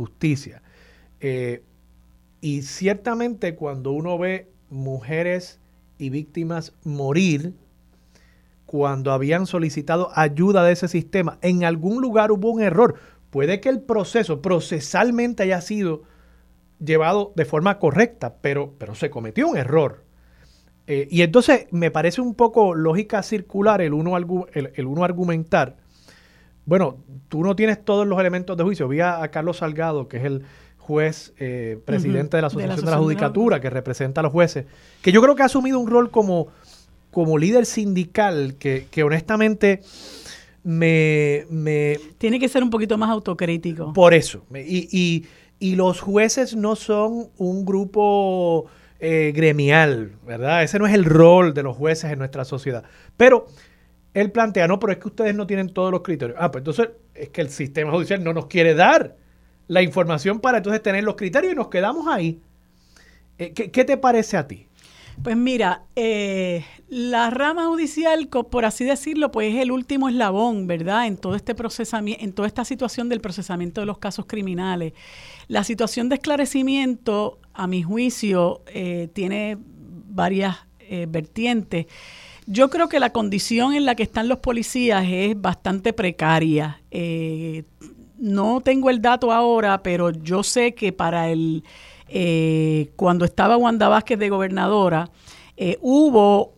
Y ciertamente cuando uno ve mujeres y víctimas morir, cuando habían solicitado ayuda de ese sistema, en algún lugar hubo un error. Puede que el proceso procesalmente haya sido llevado de forma correcta, pero se cometió un error. Y entonces me parece un poco lógica circular el uno argumentar. Bueno, tú no tienes todos los elementos de juicio. Vi a Carlos Salgado, que es el juez presidente de la Asociación de la Judicatura, que representa a los jueces, que yo creo que ha asumido un rol como líder sindical que honestamente tiene que ser un poquito más autocrítico. Por eso. Y los jueces no son un grupo gremial, ¿verdad? Ese no es el rol de los jueces en nuestra sociedad. Pero él plantea, no, pero es que ustedes no tienen todos los criterios. Pues entonces es que el sistema judicial no nos quiere dar la información para entonces tener los criterios y nos quedamos ahí. ¿Qué te parece a ti? Pues mira, la rama judicial, por así decirlo, pues es el último eslabón, ¿verdad? En todo este procesamiento, en toda esta situación del procesamiento de los casos criminales. La situación de esclarecimiento, a mi juicio, tiene varias vertientes. Yo creo que la condición en la que están los policías es bastante precaria. No tengo el dato ahora, pero yo sé que para cuando estaba Wanda Vázquez de gobernadora, hubo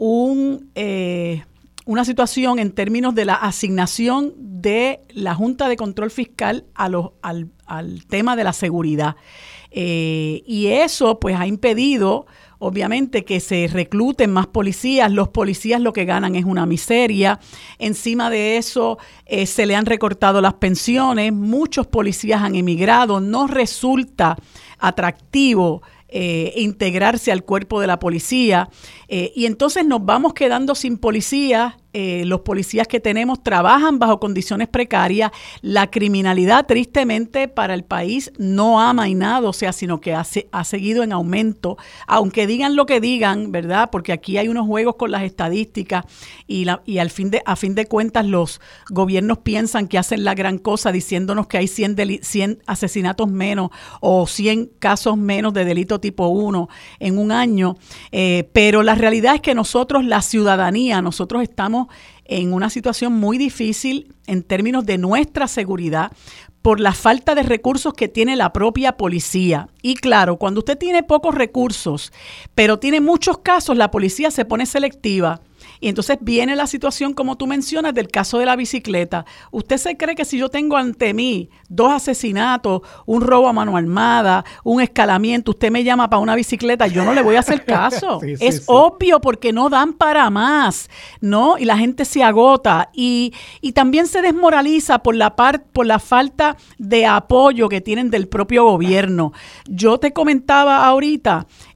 una situación en términos de la asignación de la Junta de Control Fiscal al tema de la seguridad. Y eso pues ha impedido, obviamente, que se recluten más policías. Los policías lo que ganan es una miseria. Encima de eso, se le han recortado las pensiones. Muchos policías han emigrado. No resulta atractivo integrarse al cuerpo de la policía. Y entonces nos vamos quedando sin policías. Los policías que tenemos trabajan bajo condiciones precarias. La criminalidad, tristemente, para el país no ha amainado, o sea, sino que ha seguido en aumento. Aunque digan lo que digan, ¿verdad? Porque aquí hay unos juegos con las estadísticas y a fin de cuentas los gobiernos piensan que hacen la gran cosa diciéndonos que hay 100 asesinatos menos o 100 casos menos de delito tipo 1 en un año. Pero la realidad es que nosotros, la ciudadanía, nosotros estamos en una situación muy difícil en términos de nuestra seguridad por la falta de recursos que tiene la propia policía. Y claro, cuando usted tiene pocos recursos, pero tiene muchos casos, la policía se pone selectiva. Y entonces viene la situación, como tú mencionas, del caso de la bicicleta. ¿Usted se cree que si yo tengo ante mí 2 asesinatos, un robo a mano armada, un escalamiento, usted me llama para una bicicleta? Yo no le voy a hacer caso. Es obvio, porque no dan para más, ¿no? Y la gente se agota y también se desmoraliza por la falta de apoyo que tienen del propio gobierno. Yo te comentaba ahorita,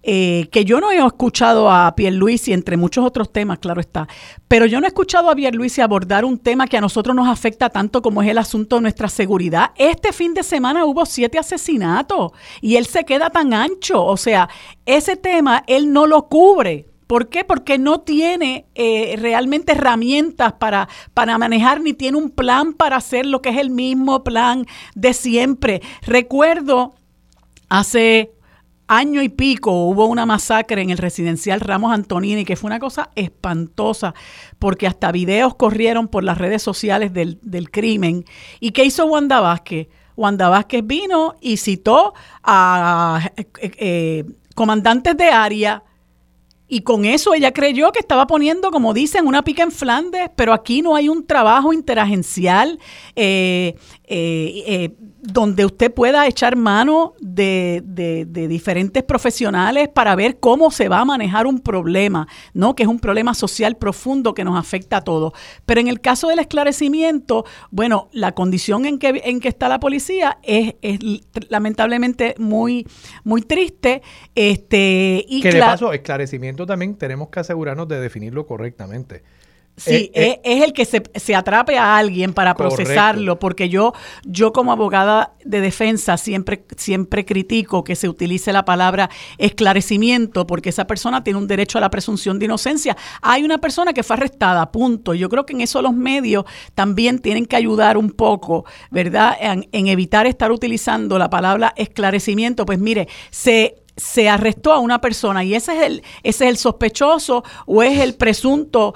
que yo no he escuchado a Pierluisi, entre muchos otros temas, claro está, pero yo no he escuchado a Pierluisi abordar un tema que a nosotros nos afecta tanto como es el asunto de nuestra seguridad. Este fin de semana hubo 7 asesinatos y él se queda tan ancho, o sea, ese tema él no lo cubre. ¿Por qué? Porque no tiene realmente herramientas para manejar, ni tiene un plan para hacer lo que es el mismo plan de siempre. Recuerdo hace año y pico hubo una masacre en el residencial Ramos Antonini, que fue una cosa espantosa, porque hasta videos corrieron por las redes sociales del crimen. ¿Y qué hizo Wanda Vázquez? Wanda Vázquez vino y citó a comandantes de área, y con eso ella creyó que estaba poniendo, como dicen, una pica en Flandes, pero aquí no hay un trabajo interagencial donde usted pueda echar mano de diferentes profesionales para ver cómo se va a manejar un problema, ¿no? Que es un problema social profundo que nos afecta a todos. Pero en el caso del esclarecimiento, bueno, la condición en que está la policía es lamentablemente muy, muy triste. Y que de paso, esclarecimiento también tenemos que asegurarnos de definirlo correctamente. Sí, es el que se atrape a alguien para procesarlo, porque yo como abogada de defensa siempre critico que se utilice la palabra esclarecimiento, porque esa persona tiene un derecho a la presunción de inocencia. Hay una persona que fue arrestada, punto. Yo creo que en eso los medios también tienen que ayudar un poco, ¿verdad? En evitar estar utilizando la palabra esclarecimiento. Pues mire, se arrestó a una persona y ese es el sospechoso o es el presunto,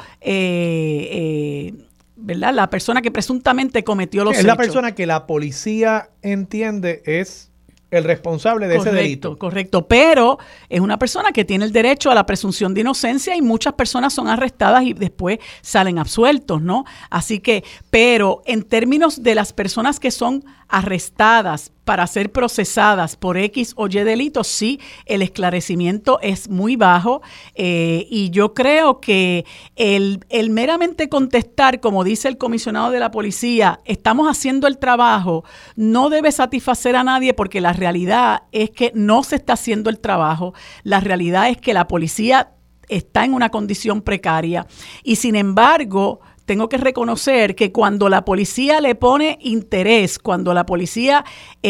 ¿verdad? La persona que presuntamente cometió los hechos. Es la persona que la policía entiende es el responsable de ese delito. Correcto, pero es una persona que tiene el derecho a la presunción de inocencia y muchas personas son arrestadas y después salen absueltos, ¿no? Así que, pero en términos de las personas que son arrestadas para ser procesadas por X o Y delitos, sí, el esclarecimiento es muy bajo y yo creo que el meramente contestar, como dice el comisionado de la policía, estamos haciendo el trabajo, no debe satisfacer a nadie, porque la realidad es que no se está haciendo el trabajo. La realidad es que la policía está en una condición precaria y sin embargo tengo que reconocer que cuando la policía le pone interés, cuando la policía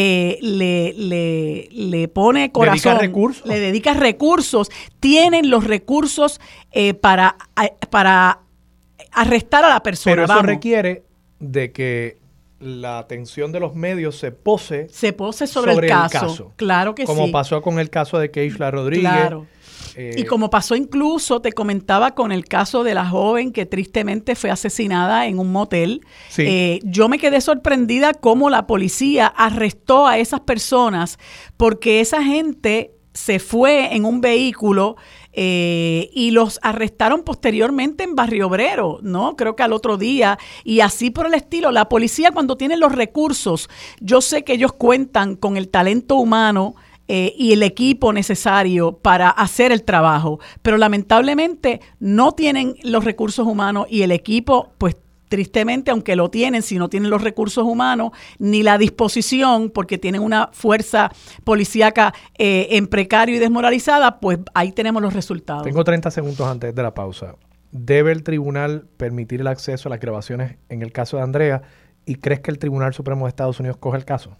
le pone corazón, le dedica recursos, tienen los recursos para arrestar a la persona. Pero eso requiere de que la atención de los medios se pose sobre el caso. Claro que sí. Como pasó con el caso de Keishla Rodríguez. Claro. Y como pasó incluso, te comentaba, con el caso de la joven que tristemente fue asesinada en un motel. Sí. Yo me quedé sorprendida cómo la policía arrestó a esas personas, porque esa gente se fue en un vehículo y los arrestaron posteriormente en Barrio Obrero, ¿no? Creo que al otro día, y así por el estilo. La policía, cuando tiene los recursos, yo sé que ellos cuentan con el talento humano y el equipo necesario para hacer el trabajo, pero lamentablemente no tienen los recursos humanos y el equipo, pues tristemente, aunque lo tienen, si no tienen los recursos humanos ni la disposición, porque tienen una fuerza policíaca en precario y desmoralizada, pues ahí tenemos los resultados. Tengo 30 segundos antes de la pausa. ¿Debe el tribunal permitir el acceso a las grabaciones en el caso de Andrea? ¿Y crees que el Tribunal Supremo de Estados Unidos coge el caso?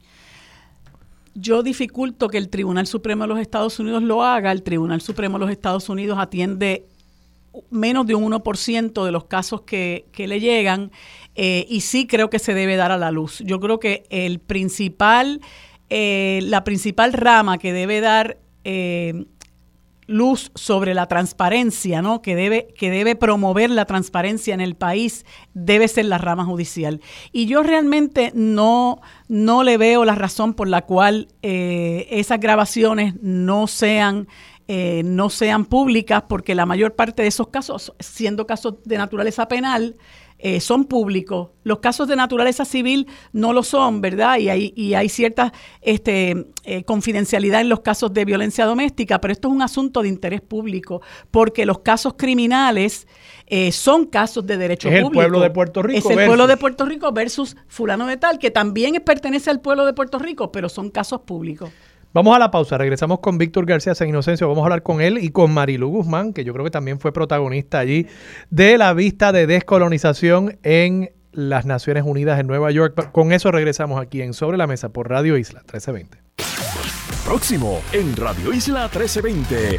Yo dificulto que el Tribunal Supremo de los Estados Unidos lo haga. El Tribunal Supremo de los Estados Unidos atiende menos de un 1% de los casos que le llegan y sí creo que se debe dar a la luz. Yo creo que la principal rama que debe dar luz sobre la transparencia, ¿no? que debe promover la transparencia en el país, debe ser la rama judicial. Y yo realmente no le veo la razón por la cual esas grabaciones no sean públicas, porque la mayor parte de esos casos, siendo casos de naturaleza penal, son públicos. Los casos de naturaleza civil no lo son, ¿verdad? Y hay cierta confidencialidad en los casos de violencia doméstica, pero esto es un asunto de interés público, porque los casos criminales son casos de derecho público. Es el pueblo de Puerto Rico. Es el pueblo de Puerto Rico versus fulano de tal, que también pertenece al pueblo de Puerto Rico, pero son casos públicos. Vamos a la pausa, regresamos con Víctor García San Inocencio, vamos a hablar con él y con Marilu Guzmán, que yo creo que también fue protagonista allí de la vista de descolonización en las Naciones Unidas en Nueva York. Con eso regresamos aquí en Sobre la Mesa por Radio Isla 1320. Próximo en Radio Isla 1320.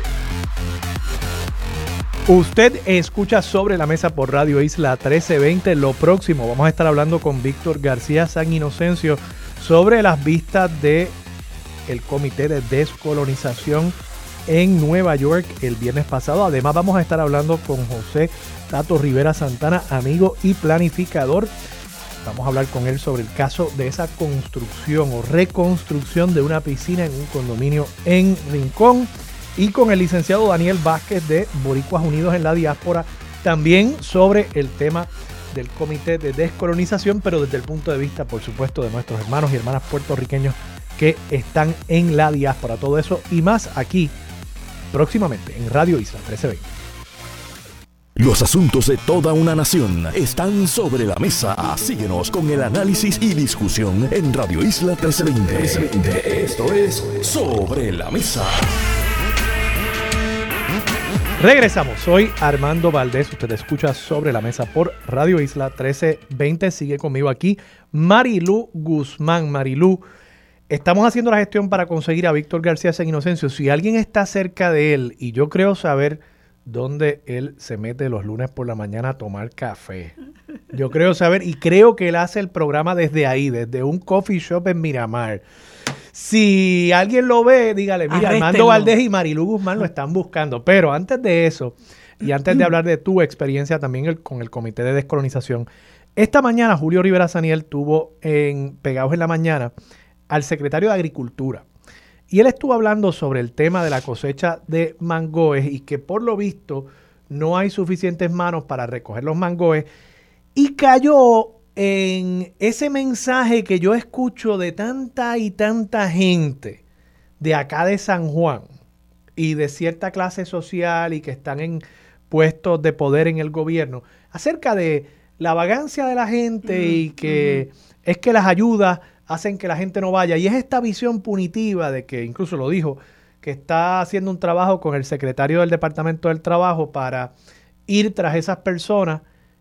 Usted escucha Sobre la Mesa por Radio Isla 1320. Lo próximo, vamos a estar hablando con Víctor García San Inocencio sobre las vistas de el Comité de Descolonización en Nueva York el viernes pasado. Además, vamos a estar hablando con José Tato Rivera Santana, amigo y planificador. Vamos a hablar con él sobre el caso de esa construcción o reconstrucción de una piscina en un condominio en Rincón. Y con el licenciado Daniel Vázquez de Boricuas Unidos en la Diáspora, también sobre el tema del Comité de Descolonización, pero desde el punto de vista, por supuesto, de nuestros hermanos y hermanas puertorriqueños que están en la diáspora. Todo eso y más aquí próximamente en Radio Isla 1320. Los asuntos de toda una nación están sobre la mesa. Síguenos con el análisis y discusión en Radio Isla 1320. Esto es Sobre la Mesa. Regresamos, soy Armando Valdés, usted escucha Sobre la Mesa por Radio Isla 1320. Sigue conmigo aquí Marilu Guzmán. Marilu, estamos haciendo la gestión para conseguir a Víctor García San Inocencio. Si alguien está cerca de él, y yo creo saber dónde él se mete los lunes por la mañana a tomar café. Yo creo saber, y creo que él hace el programa desde ahí, desde un coffee shop en Miramar. Si alguien lo ve, dígale, mira, Armando Valdés y Marilu Guzmán lo están buscando. Pero antes de eso, y antes de hablar de tu experiencia también con el Comité de Descolonización, esta mañana Julio Rivera Saniel tuvo Pegados en la Mañana al secretario de Agricultura. Y él estuvo hablando sobre el tema de la cosecha de mangoes y que por lo visto no hay suficientes manos para recoger los mangoes. Y cayó en ese mensaje que yo escucho de tanta y tanta gente de acá de San Juan y de cierta clase social y que están en puestos de poder en el gobierno, acerca de la vagancia de la gente y que es que las ayudas hacen que la gente no vaya. Y es esta visión punitiva de que, incluso lo dijo, que está haciendo un trabajo con el secretario del Departamento del Trabajo para ir tras esas personas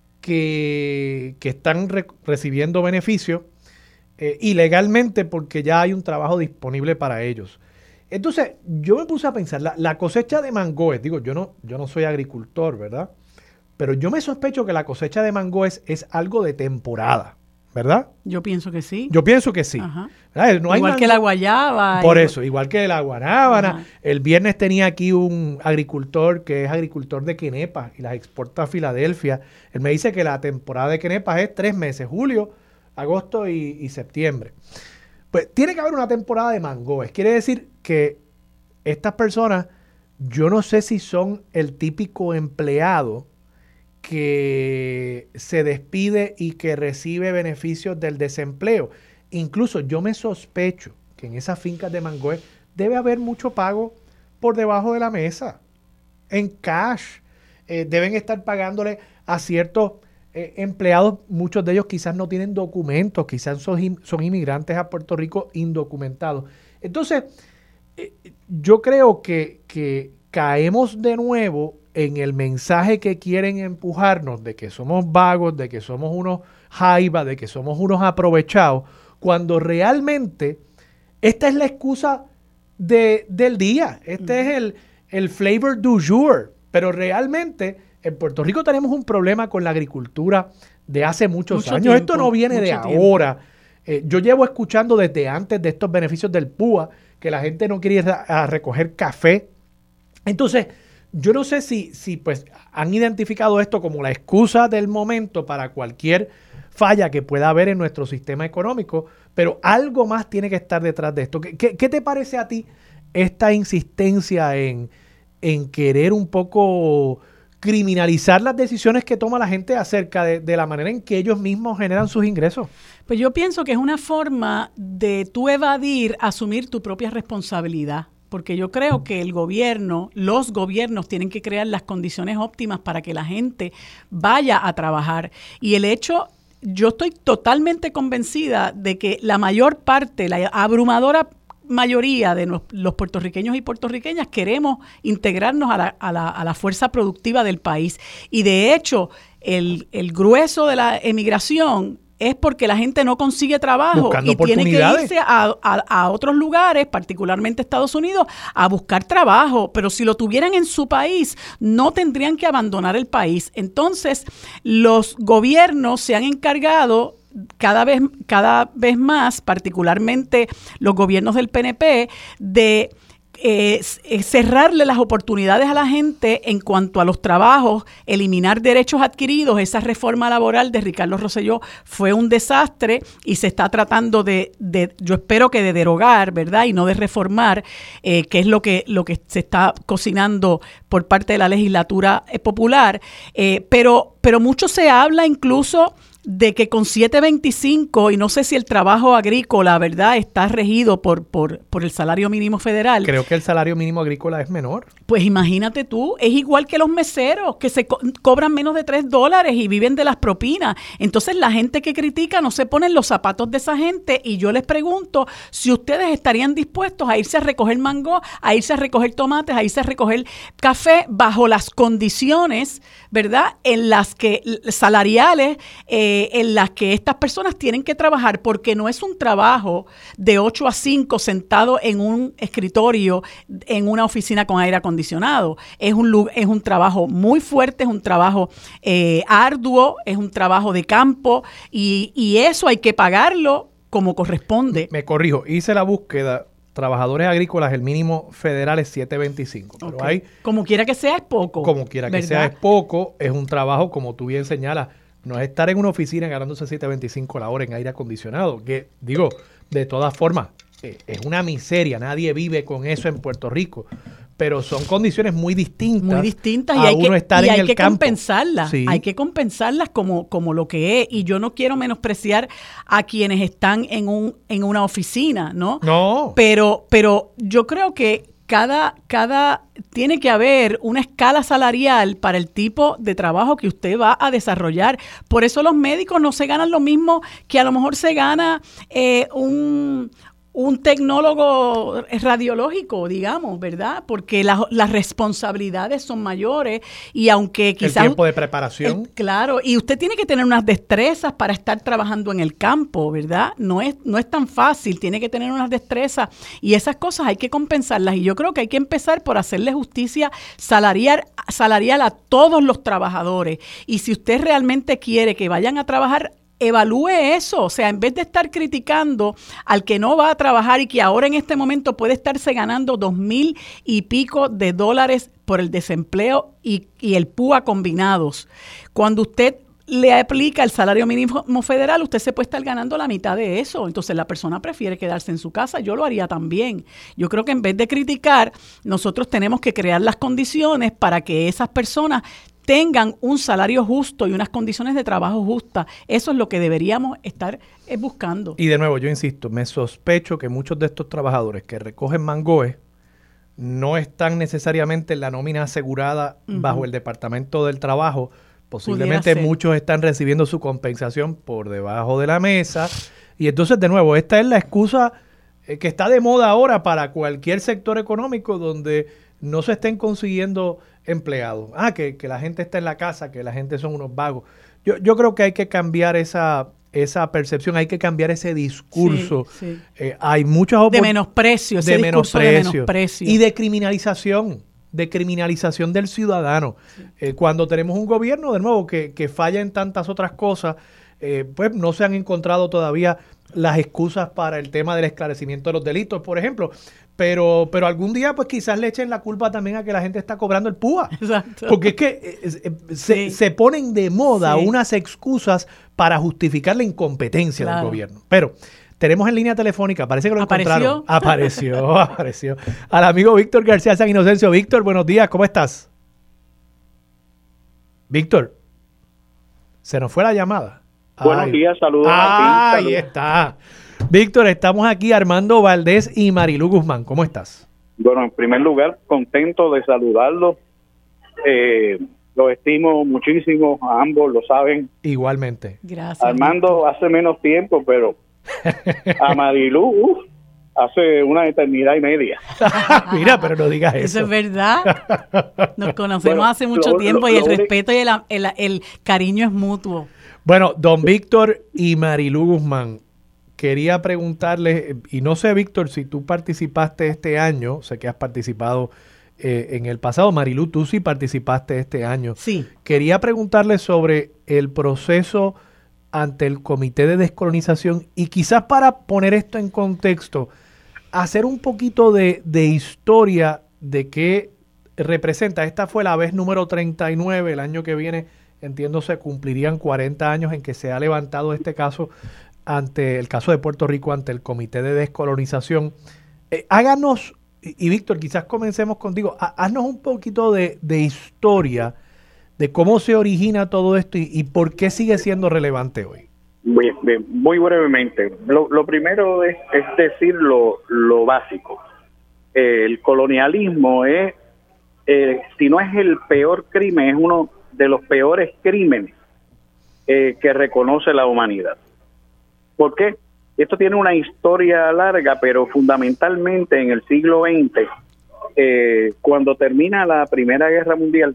que están recibiendo beneficios ilegalmente porque ya hay un trabajo disponible para ellos. Entonces, yo me puse a pensar, la cosecha de mangoes, digo, yo no soy agricultor, ¿verdad? Pero yo me sospecho que la cosecha de mangoes es algo de temporada, ¿verdad? Yo pienso que sí. Yo pienso que sí. No hay igual que la guayaba. Por eso, igual que la guanábana. Ajá. El viernes tenía aquí un agricultor que es agricultor de quenepas y las exporta a Filadelfia. Él me dice que la temporada de quenepas es 3 meses, julio, agosto y septiembre. Pues tiene que haber una temporada de mangoes. Quiere decir que estas personas, yo no sé si son el típico empleado que se despide y que recibe beneficios del desempleo. Incluso yo me sospecho que en esas fincas de mangoes debe haber mucho pago por debajo de la mesa, en cash. Deben estar pagándole a ciertos empleados, muchos de ellos quizás no tienen documentos, quizás son inmigrantes a Puerto Rico indocumentados. Entonces, yo creo que caemos de nuevo en el mensaje que quieren empujarnos de que somos vagos, de que somos unos jaivas, de que somos unos aprovechados, cuando realmente esta es la excusa del día. Este es el flavor du jour. Pero realmente en Puerto Rico tenemos un problema con la agricultura de hace muchos años. Tiempo, esto no viene de ahora. Yo llevo escuchando desde antes de estos beneficios del PUA que la gente no quiere ir a recoger café. Entonces, yo no sé si pues han identificado esto como la excusa del momento para cualquier falla que pueda haber en nuestro sistema económico, pero algo más tiene que estar detrás de esto. ¿Qué te parece a ti esta insistencia en querer un poco criminalizar las decisiones que toma la gente acerca de la manera en que ellos mismos generan sus ingresos? Pues yo pienso que es una forma de tú evadir, asumir tu propia responsabilidad. Porque yo creo que los gobiernos tienen que crear las condiciones óptimas para que la gente vaya a trabajar. Y yo estoy totalmente convencida de que la mayor parte, la abrumadora mayoría de los puertorriqueños y puertorriqueñas queremos integrarnos a la fuerza productiva del país. Y de hecho, el grueso de la emigración es porque la gente no consigue trabajo buscando y tiene que irse a otros lugares, particularmente Estados Unidos, a buscar trabajo. Pero si lo tuvieran en su país, no tendrían que abandonar el país. Entonces, los gobiernos se han encargado cada vez más, particularmente los gobiernos del PNP, de cerrarle las oportunidades a la gente en cuanto a los trabajos, eliminar derechos adquiridos. Esa reforma laboral de Ricardo Rosselló fue un desastre y se está tratando yo espero que de derogar, ¿verdad? Y no de reformar, que es lo que se está cocinando por parte de la legislatura popular. Pero mucho se habla incluso de que con 7.25, y no sé si el trabajo agrícola, ¿verdad?, está regido por el salario mínimo federal. Creo que el salario mínimo agrícola es menor. Pues imagínate tú, es igual que los meseros, que se cobran menos de $3 y viven de las propinas. Entonces la gente que critica no se pone en los zapatos de esa gente, y yo les pregunto si ustedes estarían dispuestos a irse a recoger mango, a irse a recoger tomates, a irse a recoger café bajo las condiciones, ¿verdad?, en las que salariales, en las que estas personas tienen que trabajar, porque no es un trabajo de 8 a 5 sentado en un escritorio en una oficina con aire acondicionado. Es un trabajo muy fuerte, es un trabajo arduo, es un trabajo de campo, y eso hay que pagarlo como corresponde. Me corrijo, hice la búsqueda. Trabajadores agrícolas, el mínimo federal es 7.25. Pero hay, como quiera que sea, es poco. Como quiera que sea, es poco. Es un trabajo, como tú bien señalas, no es estar en una oficina ganándose 7.25 la hora en aire acondicionado. Que, digo, de todas formas, es una miseria. Nadie vive con eso en Puerto Rico. Pero son condiciones muy distintas. Muy distintas, y hay que compensarlas. Sí. Hay que compensarlas como lo que es. Y yo no quiero menospreciar a quienes están en una oficina, ¿no? No. Pero yo creo que tiene que haber una escala salarial para el tipo de trabajo que usted va a desarrollar. Por eso los médicos no se ganan lo mismo que a lo mejor se gana un tecnólogo radiológico, digamos, ¿verdad? Porque las responsabilidades son mayores, y aunque quizás... El tiempo de preparación. Claro, y usted tiene que tener unas destrezas para estar trabajando en el campo, ¿verdad? No es tan fácil, tiene que tener unas destrezas, y esas cosas hay que compensarlas, y yo creo que hay que empezar por hacerle justicia salarial a todos los trabajadores. Y si usted realmente quiere que vayan a trabajar, evalúe eso. O sea, en vez de estar criticando al que no va a trabajar y que ahora en este momento puede estarse ganando $2,000 y pico por el desempleo y el PUA combinados, cuando usted le aplica el salario mínimo federal, usted se puede estar ganando la mitad de eso. Entonces la persona prefiere quedarse en su casa. Yo lo haría también. Yo creo que en vez de criticar, nosotros tenemos que crear las condiciones para que esas personas tengan un salario justo y unas condiciones de trabajo justas. Eso es lo que deberíamos estar buscando. Y de nuevo, yo insisto, me sospecho que muchos de estos trabajadores que recogen mangoes no están necesariamente en la nómina asegurada bajo el Departamento del Trabajo. Posiblemente muchos están recibiendo su compensación por debajo de la mesa. Y entonces, de nuevo, esta es la excusa que está de moda ahora para cualquier sector económico donde no se estén consiguiendo empleados. Que la gente está en la casa, que la gente son unos vagos. Yo creo que hay que cambiar esa percepción, hay que cambiar ese discurso. Sí, sí. Hay muchas de menosprecio, ese discurso de menosprecio. Y de criminalización del ciudadano. Sí. Cuando tenemos un gobierno, de nuevo, que falla en tantas otras cosas, pues no se han encontrado todavía las excusas para el tema del esclarecimiento de los delitos, por ejemplo. Pero algún día, pues quizás le echen la culpa también a que la gente está cobrando el PUA. Exacto. Porque es que se ponen de moda unas excusas para justificar la incompetencia del gobierno. Pero tenemos en línea telefónica, parece que lo encontraron. Apareció. Al amigo Víctor García San Inocencio. Víctor, buenos días, ¿cómo estás? Víctor, se nos fue la llamada. Buenos días, saludos. Ahí está. Víctor, estamos aquí, Armando Valdés y Marilú Guzmán. ¿Cómo estás? Bueno, en primer lugar, contento de saludarlos. Los estimo muchísimo, a ambos lo saben. Igualmente. Gracias. Armando, Víctor, hace menos tiempo, pero a Marilú, hace una eternidad y media. Mira, pero no digas eso. Eso es verdad. Nos conocemos Bueno, hace mucho tiempo y el respeto y el cariño es mutuo. Bueno, don Víctor y Marilú Guzmán, quería preguntarles, y no sé, Víctor, si tú participaste este año, sé que has participado en el pasado. Marilú, tú sí participaste este año. Sí. Quería preguntarle sobre el proceso ante el Comité de Descolonización y quizás para poner esto en contexto, hacer un poquito de historia de qué representa. Esta fue la vez número 39, el año que viene, entiendo, se cumplirían 40 años en que se ha levantado este caso ante el caso de Puerto Rico, ante el Comité de Descolonización. Háganos, y Víctor, quizás comencemos contigo, haznos un poquito de historia de cómo se origina todo esto y por qué sigue siendo relevante hoy. Muy brevemente. Lo primero es decir lo básico. El colonialismo es, si no es el peor crimen, es uno de los peores crímenes que reconoce la humanidad. ¿Por qué? Esto tiene una historia larga, pero fundamentalmente en el siglo XX, cuando termina la Primera Guerra Mundial,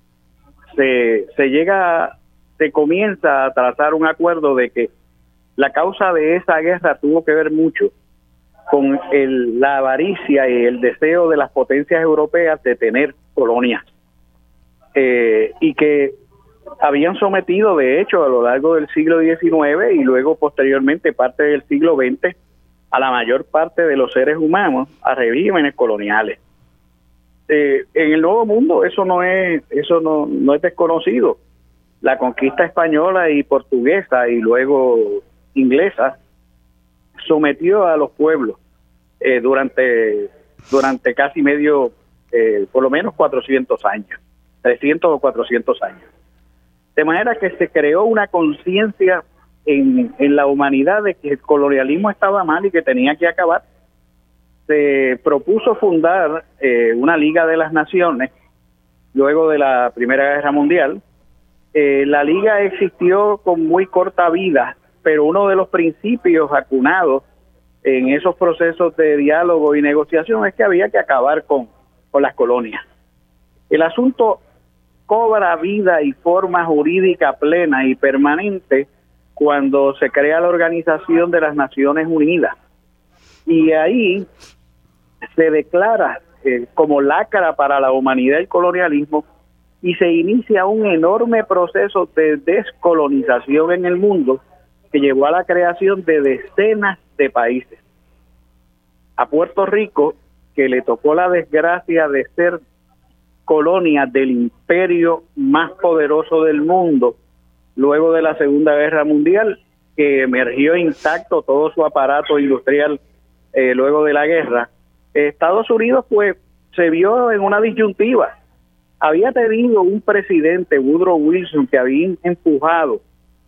se comienza a trazar un acuerdo de que la causa de esa guerra tuvo que ver mucho con la avaricia y el deseo de las potencias europeas de tener colonias, y que habían sometido, de hecho, a lo largo del siglo XIX y luego posteriormente parte del siglo XX a la mayor parte de los seres humanos a regímenes coloniales. En el Nuevo Mundo eso no es desconocido. La conquista española y portuguesa y luego inglesa sometió a los pueblos durante casi medio, por lo menos 400 años, 300 o 400 años. De manera que se creó una conciencia en la humanidad de que el colonialismo estaba mal y que tenía que acabar. Se propuso fundar una Liga de las Naciones luego de la Primera Guerra Mundial. La Liga existió con muy corta vida, pero uno de los principios acunados en esos procesos de diálogo y negociación es que había que acabar con las colonias. El asunto cobra vida y forma jurídica plena y permanente cuando se crea la Organización de las Naciones Unidas. Y ahí se declara como lacra para la humanidad el colonialismo y se inicia un enorme proceso de descolonización en el mundo que llevó a la creación de decenas de países. A Puerto Rico, que le tocó la desgracia de ser colonia del imperio más poderoso del mundo luego de la Segunda Guerra Mundial, que emergió intacto todo su aparato industrial luego de la guerra, Estados Unidos pues se vio en una disyuntiva. Había tenido un presidente, Woodrow Wilson, que había empujado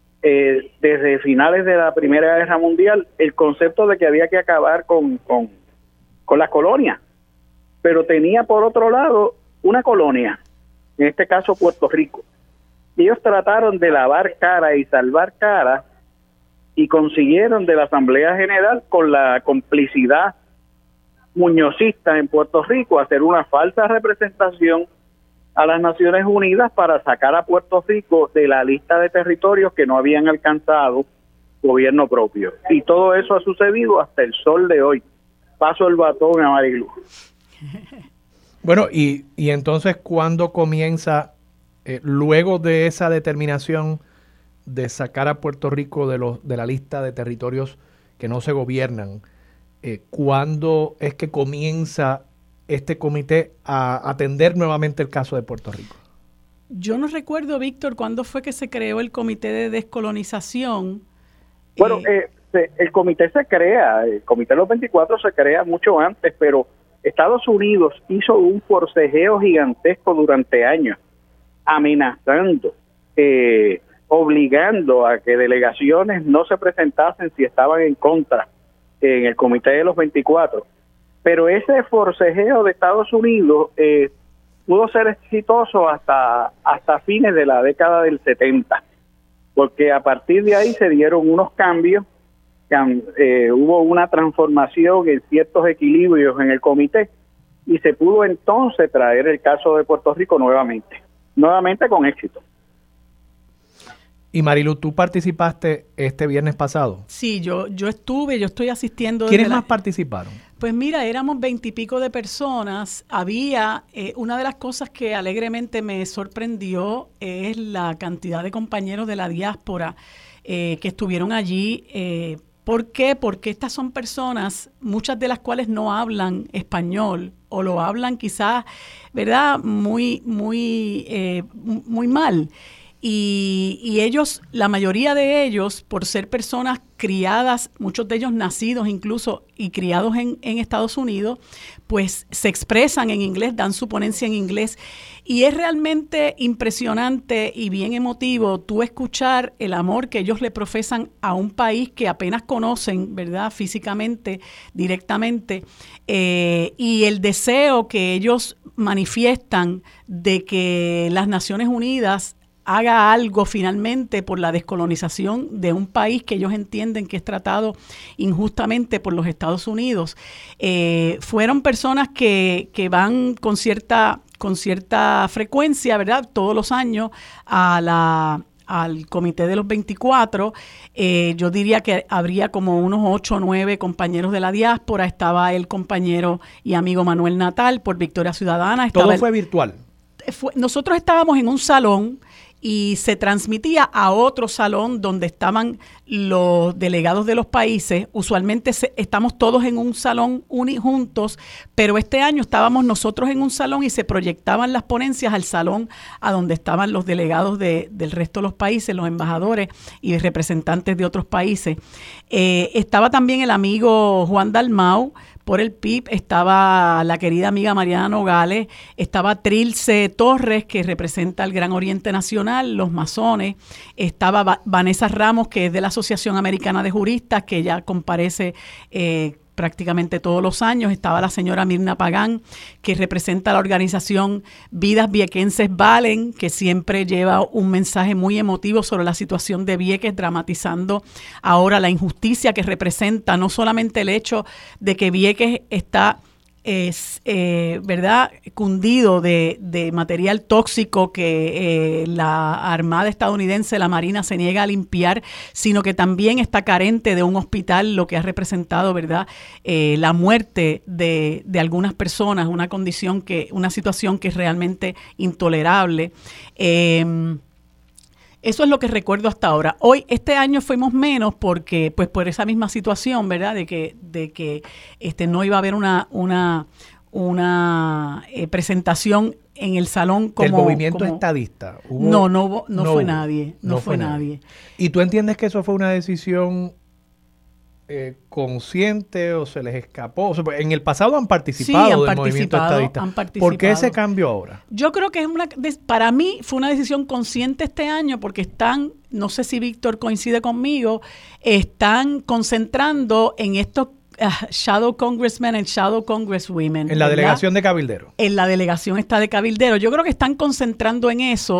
desde finales de la Primera Guerra Mundial el concepto de que había que acabar con las colonias, pero tenía por otro lado una colonia, en este caso Puerto Rico. Ellos trataron de lavar cara y salvar cara y consiguieron de la Asamblea General, con la complicidad muñozista en Puerto Rico, hacer una falsa representación a las Naciones Unidas para sacar a Puerto Rico de la lista de territorios que no habían alcanzado gobierno propio. Y todo eso ha sucedido hasta el sol de hoy. Paso el batón a Marilú. Bueno, y entonces, ¿cuándo comienza, luego de esa determinación de sacar a Puerto Rico de la lista de territorios que no se gobiernan, cuándo es que comienza este comité a atender nuevamente el caso de Puerto Rico? Yo no recuerdo, Víctor, cuándo fue que se creó el Comité de Descolonización. Bueno, el comité se crea, el Comité de los 24 se crea mucho antes, pero Estados Unidos hizo un forcejeo gigantesco durante años, amenazando, obligando a que delegaciones no se presentasen si estaban en contra en el Comité de los 24. Pero ese forcejeo de Estados Unidos pudo ser exitoso hasta fines de la década del 70, porque a partir de ahí se dieron unos cambios hubo una transformación en ciertos equilibrios en el comité y se pudo entonces traer el caso de Puerto Rico nuevamente con éxito. Y Marilu, ¿tú participaste este viernes pasado? Sí, yo estoy asistiendo. ¿Quiénes más participaron? Pues mira, éramos 20 y pico de personas. Había, una de las cosas que alegremente me sorprendió es la cantidad de compañeros de la diáspora que estuvieron allí. ¿Por qué? Porque estas son personas, muchas de las cuales no hablan español o lo hablan quizás, ¿verdad? Muy mal. Y ellos, la mayoría de ellos, por ser personas criadas, muchos de ellos nacidos incluso y criados en Estados Unidos, pues se expresan en inglés, dan su ponencia en inglés. Y es realmente impresionante y bien emotivo tú escuchar el amor que ellos le profesan a un país que apenas conocen, ¿verdad? Físicamente, directamente, y el deseo que ellos manifiestan de que las Naciones Unidas haga algo finalmente por la descolonización de un país que ellos entienden que es tratado injustamente por los Estados Unidos. Fueron personas que van con cierta frecuencia, ¿verdad? Todos los años al Comité de los 24. Yo diría que habría como unos 8 o 9 compañeros de la diáspora. Estaba el compañero y amigo Manuel Natal por Victoria Ciudadana. Todo fue virtual. Nosotros estábamos en un salón y se transmitía a otro salón donde estaban los delegados de los países. Usualmente estamos todos en un salón juntos, pero este año estábamos nosotros en un salón y se proyectaban las ponencias al salón a donde estaban los delegados del resto de los países, los embajadores y representantes de otros países. Estaba también el amigo Juan Dalmau por el PIB, estaba la querida amiga Mariana Nogales, estaba Trilce Torres, que representa el Gran Oriente Nacional, los masones, estaba Vanessa Ramos, que es de la Asociación Americana de Juristas, que ella comparece prácticamente todos los años. Estaba la señora Mirna Pagán, que representa la organización Vidas Viequenses Valen, que siempre lleva un mensaje muy emotivo sobre la situación de Vieques, dramatizando ahora la injusticia que representa no solamente el hecho de que Vieques está ¿verdad?, cundido de material tóxico que la Armada estadounidense, la Marina, se niega a limpiar, sino que también está carente de un hospital, lo que ha representado, ¿verdad?, la muerte de algunas personas, una situación que es realmente intolerable. Eso es lo que recuerdo hasta ahora. Este año fuimos menos porque, pues, por esa misma situación, ¿verdad?, de que no iba a haber una presentación en el salón como... ¿El movimiento estadista? No fue nadie. No fue nadie. ¿Y tú entiendes que eso fue una decisión consciente o se les escapó? O sea, en el pasado han participado del movimiento estadista. ¿Por qué ese cambio ahora? Yo creo que para mí fue una decisión consciente este año porque no sé si Víctor coincide conmigo, están concentrando en estos Shadow Congressmen and Shadow Congresswomen. En la delegación de Cabildero. En la delegación está de Cabildero. Yo creo que están concentrando en eso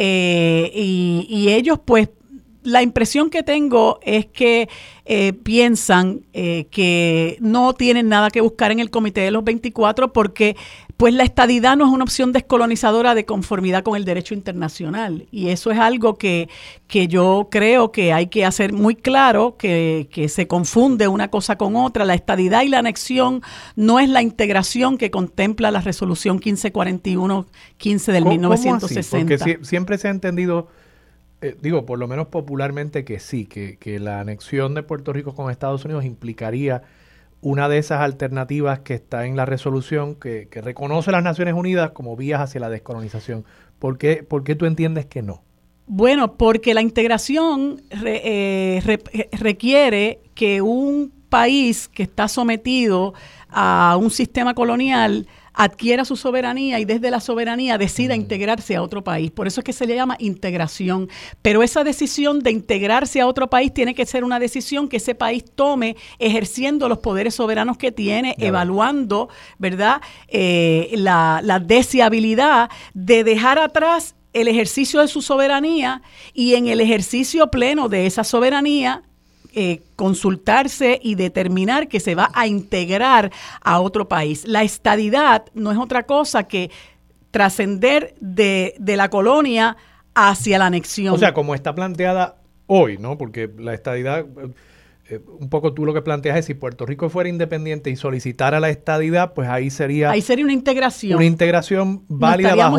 y ellos, pues, la impresión que tengo es que piensan que no tienen nada que buscar en el Comité de los 24 porque pues la estadidad no es una opción descolonizadora de conformidad con el derecho internacional. Y eso es algo que yo creo que hay que hacer muy claro, que se confunde una cosa con otra. La estadidad y la anexión no es la integración que contempla la resolución 1541-15 del 1960. Porque siempre se ha entendido... por lo menos popularmente que sí, que la anexión de Puerto Rico con Estados Unidos implicaría una de esas alternativas que está en la resolución que reconoce a las Naciones Unidas como vías hacia la descolonización. ¿Por qué tú entiendes que no? Bueno, porque la integración requiere que un país que está sometido a un sistema colonial adquiera su soberanía y desde la soberanía decida integrarse a otro país. Por eso es que se le llama integración. Pero esa decisión de integrarse a otro país tiene que ser una decisión que ese país tome ejerciendo los poderes soberanos que tiene, evaluando, ¿verdad?, la deseabilidad de dejar atrás el ejercicio de su soberanía y en el ejercicio pleno de esa soberanía consultarse y determinar que se va a integrar a otro país. La estadidad no es otra cosa que trascender de la colonia hacia la anexión. O sea, como está planteada hoy, ¿no? Porque la estadidad, un poco tú lo que planteas es si Puerto Rico fuera independiente y solicitara la estadidad, pues ahí sería una integración. Una integración válida bajo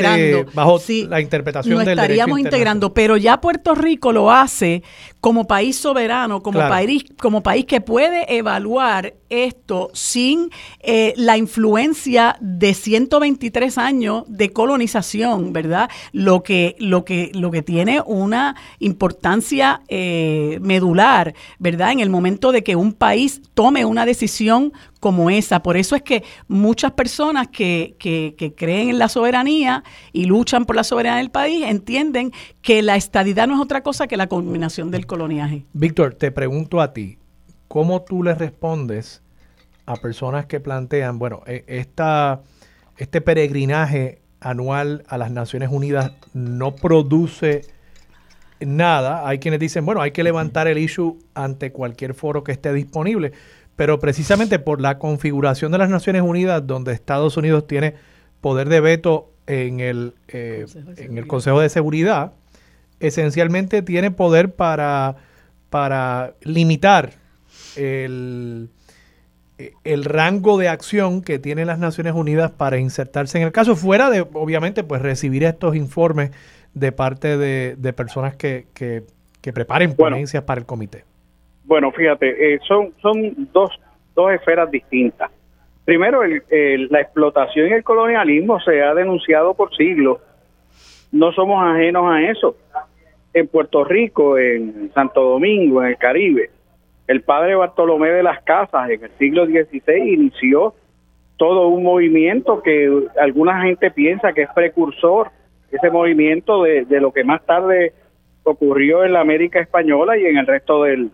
la interpretación del derecho internacional. Nos estaríamos integrando, pero ya Puerto Rico lo hace como país soberano, como país que puede evaluar esto sin la influencia de 123 años de colonización, ¿verdad? Lo que tiene una importancia medular, ¿verdad? En el momento de que un país tome una decisión como esa. Por eso es que muchas personas que creen en la soberanía y luchan por la soberanía del país entienden que la estadidad no es otra cosa que la culminación del coloniaje. Víctor, te pregunto a ti, ¿cómo tú le respondes a personas que plantean, bueno, este peregrinaje anual a las Naciones Unidas no produce nada? Hay quienes dicen, bueno, hay que levantar el issue ante cualquier foro que esté disponible, pero precisamente por la configuración de las Naciones Unidas, donde Estados Unidos tiene poder de veto en el Consejo de Seguridad, esencialmente tiene poder para limitar el rango de acción que tienen las Naciones Unidas para insertarse en el caso, fuera de, obviamente, pues recibir estos informes de parte de personas que preparen ponencias para el comité. Bueno, fíjate, son dos esferas distintas. Primero, la explotación y el colonialismo se ha denunciado por siglos. No somos ajenos a eso. En Puerto Rico, en Santo Domingo, en el Caribe, el padre Bartolomé de las Casas en el siglo XVI inició todo un movimiento que alguna gente piensa que es precursor, ese movimiento de lo que más tarde ocurrió en la América Española y en el resto del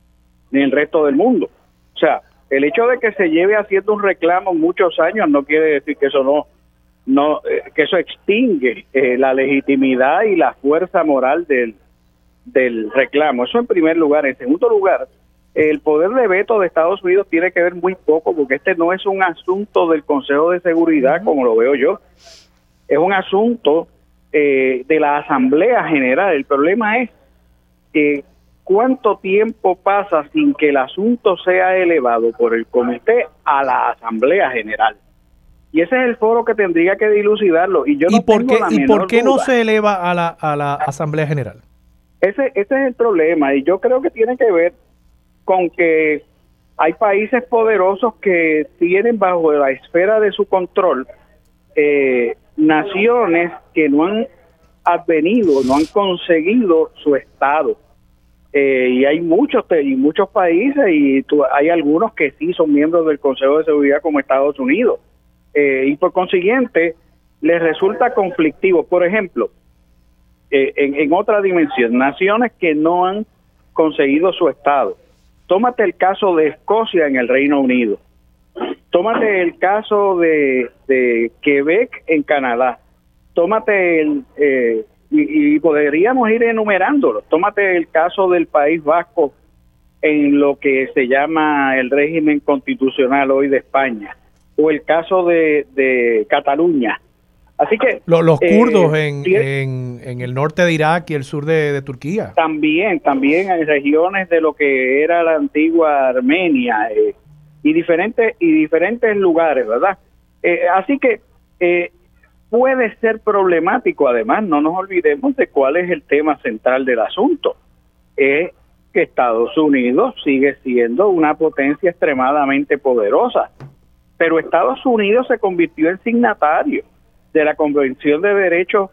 mundo. O sea, el hecho de que se lleve haciendo un reclamo muchos años no quiere decir que eso que eso extingue la legitimidad y la fuerza moral del reclamo. Eso en primer lugar. En segundo lugar, el poder de veto de Estados Unidos tiene que ver muy poco, porque este no es un asunto del Consejo de Seguridad, como lo veo yo. Es un asunto de la Asamblea General. El problema es cuánto tiempo pasa sin que el asunto sea elevado por el comité a la Asamblea General. Y ese es el foro que tendría que dilucidarlo. ¿Y por qué no se eleva a la Asamblea General? Ese es el problema, y yo creo que tiene que ver con que hay países poderosos que tienen bajo la esfera de su control naciones que no han advenido, no han conseguido su estado. Y hay muchos países, y hay algunos que sí son miembros del Consejo de Seguridad, como Estados Unidos. Y por consiguiente, les resulta conflictivo. Por ejemplo, en otra dimensión, naciones que no han conseguido su estado. Tómate el caso de Escocia en el Reino Unido. Tómate el caso de Quebec en Canadá. Tómate y podríamos ir enumerándolos. Tómate el caso del País Vasco en lo que se llama el régimen constitucional hoy de España, o el caso de Cataluña. Así que los kurdos en el norte de Irak y el sur de Turquía. También hay regiones de lo que era la antigua Armenia y diferentes lugares, ¿verdad? Así que puede ser problemático. Además, no nos olvidemos de cuál es el tema central del asunto. Es que Estados Unidos sigue siendo una potencia extremadamente poderosa, pero Estados Unidos se convirtió en signatario de la Convención de Derechos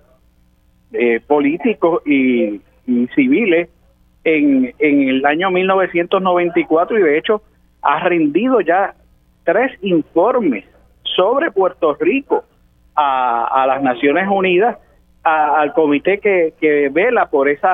Políticos y Civiles en el año 1994, y de hecho ha rendido ya 3 informes sobre Puerto Rico a las Naciones Unidas, al comité que vela por ese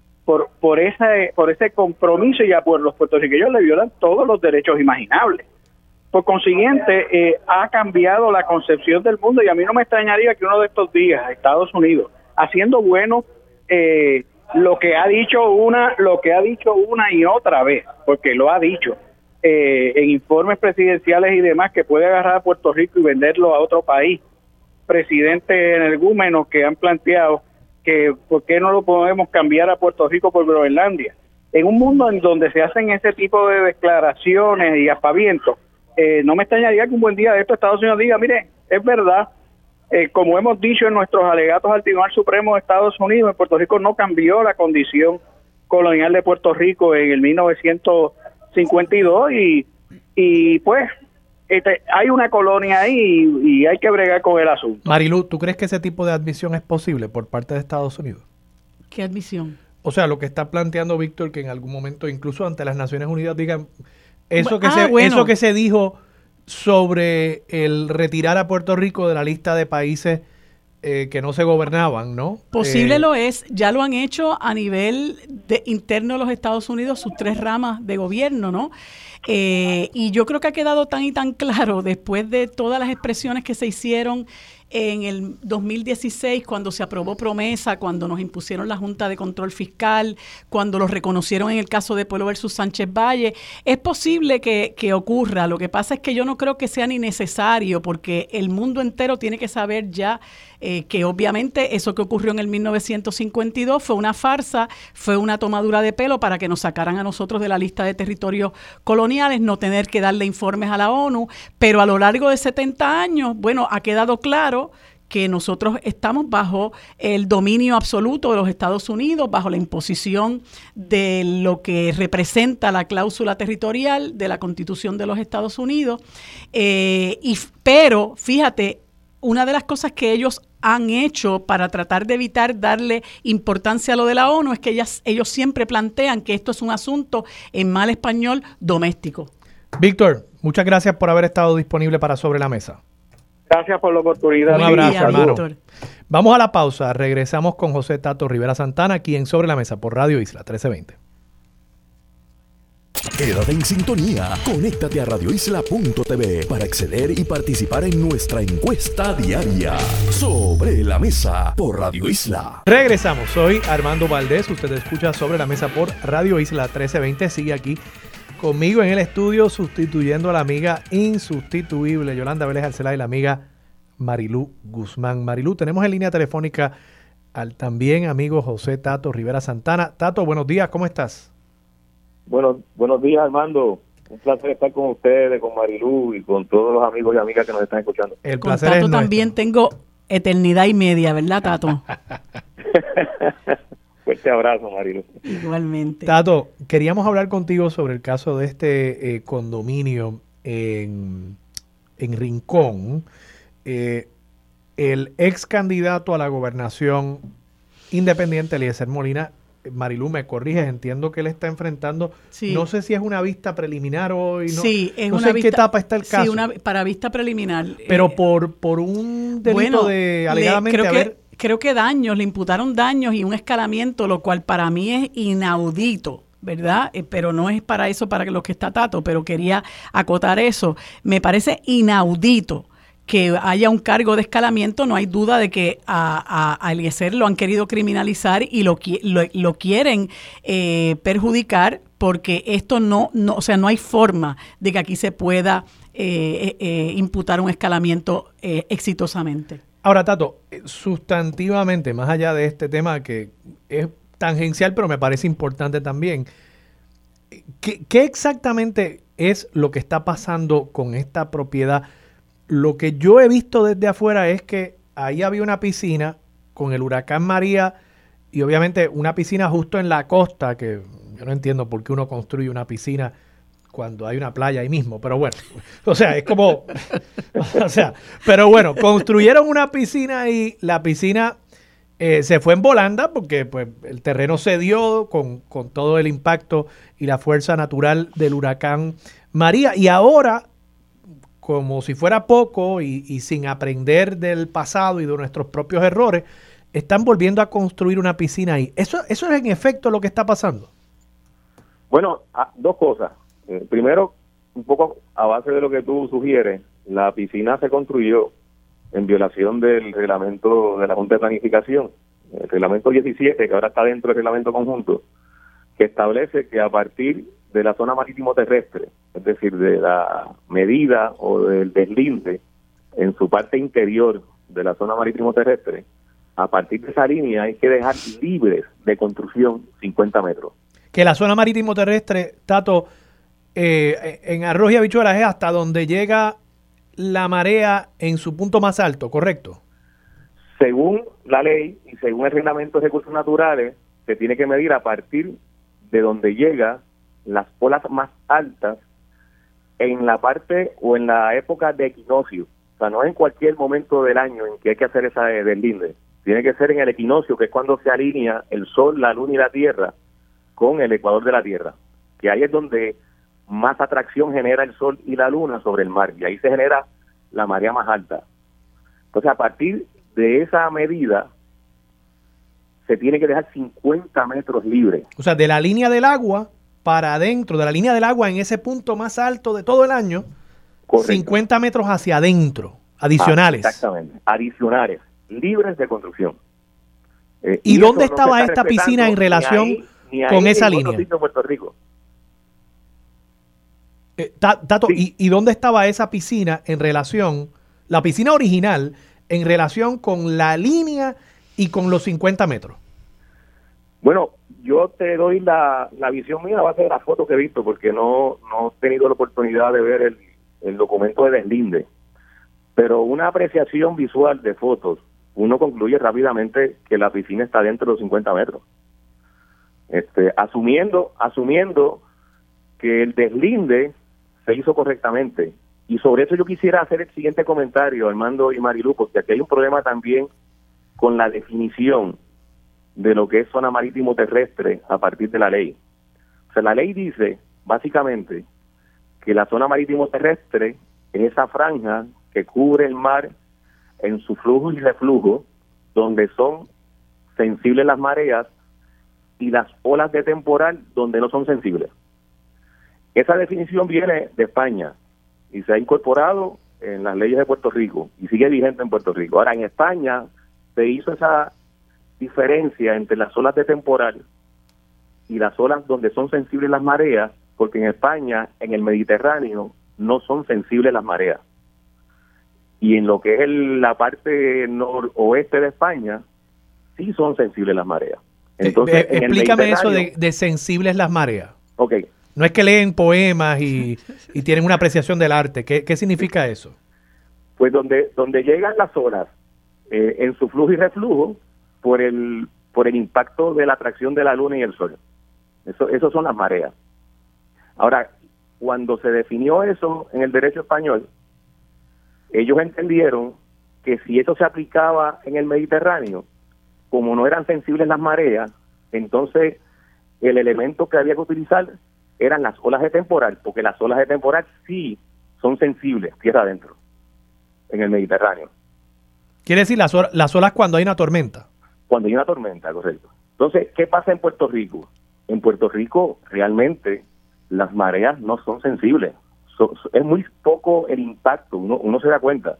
compromiso, y a por los puertorriqueños le violan todos los derechos imaginables. Por consiguiente, ha cambiado la concepción del mundo, y a mí no me extrañaría que uno de estos días Estados Unidos, haciendo buenos lo que ha dicho una y otra vez, porque lo ha dicho en informes presidenciales y demás, que puede agarrar a Puerto Rico y venderlo a otro país. Presidentes energúmenos que han planteado que por qué no lo podemos cambiar a Puerto Rico por Groenlandia. En un mundo en donde se hacen ese tipo de declaraciones y aspavientos, no me extrañaría que un buen día de esto Estados Unidos diga, mire, es verdad, como hemos dicho en nuestros alegatos al Tribunal Supremo de Estados Unidos, en Puerto Rico no cambió la condición colonial de Puerto Rico en el 1952 y pues hay una colonia ahí y hay que bregar con el asunto. Marilu, ¿tú crees que ese tipo de admisión es posible por parte de Estados Unidos? ¿Qué admisión? O sea, lo que está planteando Víctor, que en algún momento incluso ante las Naciones Unidas digan eso que se dijo sobre el retirar a Puerto Rico de la lista de países que no se gobernaban, ¿no? Posible lo es, ya lo han hecho a nivel interno de los Estados Unidos, sus 3 ramas de gobierno, ¿no? Y yo creo que ha quedado tan y tan claro después de todas las expresiones que se hicieron en el 2016, cuando se aprobó Promesa, cuando nos impusieron la Junta de Control Fiscal, cuando los reconocieron en el caso de Pueblo versus Sánchez Valle. Es posible que ocurra. Lo que pasa es que yo no creo que sea ni necesario, porque el mundo entero tiene que saber ya que obviamente eso que ocurrió en el 1952 fue una farsa, fue una tomadura de pelo para que nos sacaran a nosotros de la lista de territorios coloniales, no tener que darle informes a la ONU, pero a lo largo de 70 años, bueno, ha quedado claro que nosotros estamos bajo el dominio absoluto de los Estados Unidos, bajo la imposición de lo que representa la cláusula territorial de la Constitución de los Estados Unidos, pero fíjate, una de las cosas que ellos han hecho para tratar de evitar darle importancia a lo de la ONU es que ellos siempre plantean que esto es un asunto, en mal español, doméstico. Víctor, muchas gracias por haber estado disponible para Sobre la Mesa. Gracias por la oportunidad. Un abrazo, hermano. Víctor. Vamos a la pausa. Regresamos con José Tato Rivera Santana aquí en Sobre la Mesa por Radio Isla 1320. Quédate en sintonía. Conéctate a radioisla.tv para acceder y participar en nuestra encuesta diaria. Sobre la Mesa por Radio Isla. Regresamos. Soy Armando Valdés. Usted escucha Sobre la Mesa por Radio Isla 1320. Sigue aquí conmigo en el estudio sustituyendo a la amiga insustituible Yolanda Vélez Arcelá y la amiga Marilu Guzmán. Marilu, tenemos en línea telefónica al también amigo José Tato Rivera Santana. Tato, buenos días, ¿cómo estás? Bueno, buenos días, Armando. Un placer estar con ustedes, con Marilu y con todos los amigos y amigas que nos están escuchando. El Con placer Tato es también nuestro. tengo eternidad y media, ¿verdad, Tato? Fuerte abrazo, Marilu. Igualmente. Tato, queríamos hablar contigo sobre el caso de este condominio en Rincón. El ex candidato a la gobernación independiente, Eliezer Molina, Marilu, me corriges, entiendo que él está enfrentando, Sí. no sé si es una vista preliminar hoy, no, Sí, es no una sé en vista, qué etapa está el caso, Sí, para vista preliminar. pero por un delito de alegadamente creo que daños, le imputaron daños y un escalamiento, lo cual para mí es inaudito, ¿verdad? Pero no es para eso, para los que está Tato, pero quería acotar eso. Me parece inaudito que haya un cargo de escalamiento. No hay duda de que a Eliezer lo han querido criminalizar y lo quieren perjudicar, porque esto no, o sea, no hay forma de que aquí se pueda imputar un escalamiento exitosamente. Ahora, Tato, sustantivamente, más allá de este tema que es tangencial, pero me parece importante también, ¿qué exactamente es lo que está pasando con esta propiedad? Lo que yo he visto desde afuera es que ahí había una piscina con el huracán María y obviamente una piscina justo en la costa, que yo no entiendo por qué uno construye una piscina cuando hay una playa ahí mismo, pero bueno, o sea, es como, o sea, pero bueno, construyeron una piscina y la piscina se fue en volanda porque pues el terreno cedió con todo el impacto y la fuerza natural del huracán María, y ahora, como si fuera poco y sin aprender del pasado y de nuestros propios errores, están volviendo a construir una piscina ahí. ¿Eso es en efecto lo que está pasando? Bueno, dos cosas. Primero, un poco a base de lo que tú sugieres, la piscina se construyó en violación del reglamento de la Junta de Planificación el reglamento 17, que ahora está dentro del reglamento conjunto, que establece que a partir de la zona marítimo terrestre, es decir, de la medida o del deslinde en su parte interior de la zona marítimo terrestre, a partir de esa línea hay que dejar libres de construcción 50 metros. Que la zona marítimo terrestre, Tato, en Arroz y Habichuelas es hasta donde llega la marea en su punto más alto, ¿correcto? Según la ley y según el reglamento de recursos naturales, se tiene que medir a partir de donde llega las olas más altas en la parte o en la época de equinoccio. O sea, no en cualquier momento del año en que hay que hacer esa deslinde. Tiene que ser en el equinoccio, que es cuando se alinea el Sol, la Luna y la Tierra con el ecuador de la Tierra. Que ahí es donde más atracción genera el Sol y la Luna sobre el mar. Y ahí se genera la marea más alta. Entonces, a partir de esa medida, se tiene que dejar 50 metros libres. O sea, de la línea del agua para adentro, de la línea del agua en ese punto más alto de todo el año, correcto, 50 metros hacia adentro, adicionales. Exactamente, adicionales, libres de construcción. ¿Y dónde estaba esta piscina en relación con esa línea? En Puerto Rico. Tato, Sí. ¿Y dónde estaba esa piscina en relación, la piscina original, en relación con la línea y con los 50 metros? Bueno, yo te doy la visión mía a base de las fotos que he visto, porque no he tenido la oportunidad de ver el documento de deslinde. Pero una apreciación visual de fotos, uno concluye rápidamente que la piscina está dentro de los 50 metros. Asumiendo que el deslinde se hizo correctamente. Y sobre eso yo quisiera hacer el siguiente comentario, Armando y Marilu, porque aquí hay un problema también con la definición de lo que es zona marítimo terrestre a partir de la ley. O sea, la ley dice, básicamente, que la zona marítimo terrestre es esa franja que cubre el mar en su flujo y reflujo, donde son sensibles las mareas y las olas de temporal donde no son sensibles. Esa definición viene de España y se ha incorporado en las leyes de Puerto Rico y sigue vigente en Puerto Rico. Ahora, en España se hizo esa diferencia entre las olas de temporal y las olas donde son sensibles las mareas, porque en España, en el Mediterráneo, no son sensibles las mareas. Y en lo que es la parte noroeste de España, sí son sensibles las mareas. Entonces, explícame eso de sensibles las mareas. Ok. No es que leen poemas y tienen una apreciación del arte. ¿Qué significa eso? Pues donde llegan las olas en su flujo y reflujo por el impacto de la atracción de la luna y el sol. Eso son las mareas. Ahora, cuando se definió eso en el derecho español, ellos entendieron que si eso se aplicaba en el Mediterráneo, como no eran sensibles las mareas, entonces el elemento que había que utilizar eran las olas de temporal, porque las olas de temporal sí son sensibles tierra adentro, en el Mediterráneo. Quiere decir las olas cuando hay una tormenta. Cuando hay una tormenta, correcto. Entonces, ¿qué pasa en Puerto Rico? En Puerto Rico realmente las mareas no son sensibles. Es muy poco el impacto, uno se da cuenta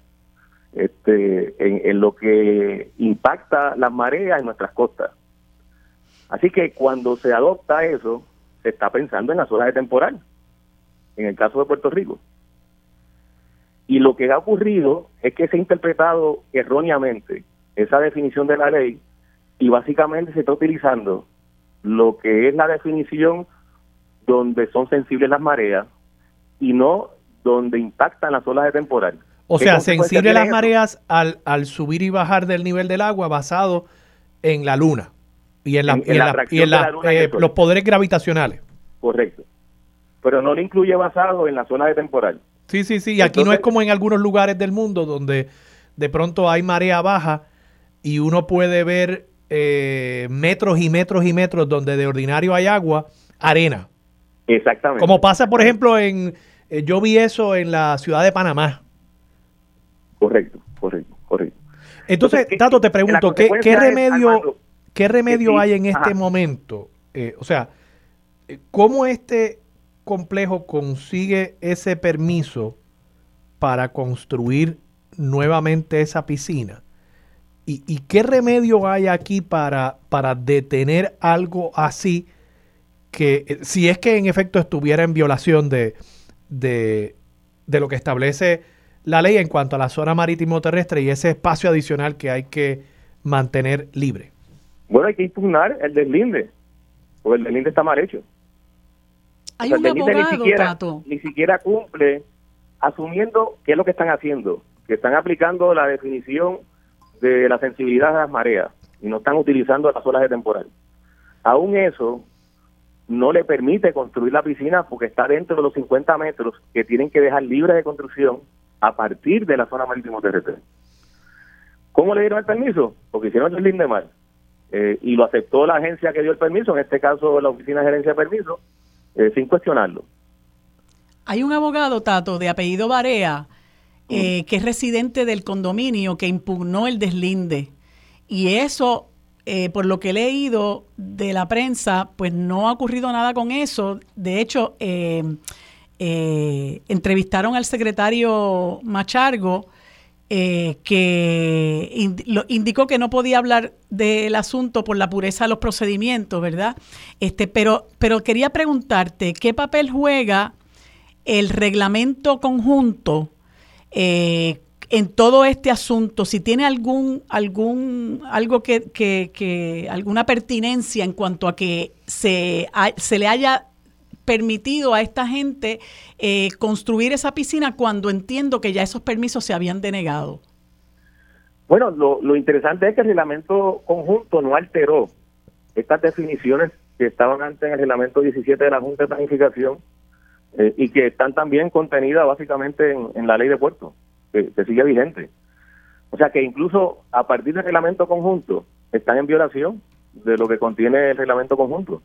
en lo que impacta las mareas en nuestras costas. Así que cuando se adopta eso, se está pensando en las olas de temporal, en el caso de Puerto Rico. Y lo que ha ocurrido es que se ha interpretado erróneamente esa definición de la ley y básicamente se está utilizando lo que es la definición donde son sensibles las mareas y no donde impactan las olas de temporal. O sea, sensibles las mareas al subir y bajar del nivel del agua basado en la luna y en los poderes gravitacionales. Correcto. Pero no le incluye basado en la zona de temporal. Sí. Y aquí entonces, no es como en algunos lugares del mundo donde de pronto hay marea baja y uno puede ver metros y metros y metros donde de ordinario hay agua, arena. Exactamente. Como pasa, por ejemplo, yo vi eso en la ciudad de Panamá. Correcto. Entonces, Tato, te pregunto, ¿qué remedio hay en este momento? O sea, ¿cómo este complejo consigue ese permiso para construir nuevamente esa piscina? ¿Y qué remedio hay aquí para detener algo así que, si es que en efecto estuviera en violación de lo que establece la ley en cuanto a la zona marítimo terrestre y ese espacio adicional que hay que mantener libre? Bueno, hay que impugnar el deslinde, porque el deslinde está mal hecho. Hay un abogado, Tato. Ni siquiera cumple, asumiendo qué es lo que están haciendo, que están aplicando la definición de la sensibilidad de las mareas y no están utilizando las olas de temporal. Aún eso no le permite construir la piscina porque está dentro de los 50 metros que tienen que dejar libre de construcción a partir de la zona marítimo terrestre. ¿Cómo le dieron el permiso? Porque hicieron el deslinde mal. Y lo aceptó la agencia que dio el permiso, en este caso la Oficina de Gerencia de Permiso, sin cuestionarlo. Hay un abogado, Tato, de apellido Barea, que es residente del condominio, que impugnó el deslinde. Y eso, por lo que he leído de la prensa, pues no ha ocurrido nada con eso. De hecho, entrevistaron al secretario Machargo, que indicó que no podía hablar del asunto por la pureza de los procedimientos, ¿verdad? Pero quería preguntarte, ¿qué papel juega el reglamento conjunto en todo este asunto? Si tiene algo que alguna pertinencia en cuanto a que se le haya permitido a esta gente construir esa piscina cuando entiendo que ya esos permisos se habían denegado. Bueno, lo interesante es que el reglamento conjunto no alteró estas definiciones que estaban antes en el reglamento 17 de la Junta de Planificación y que están también contenidas básicamente en la ley de puertos, que sigue vigente. O sea que incluso a partir del reglamento conjunto están en violación de lo que contiene el reglamento conjunto.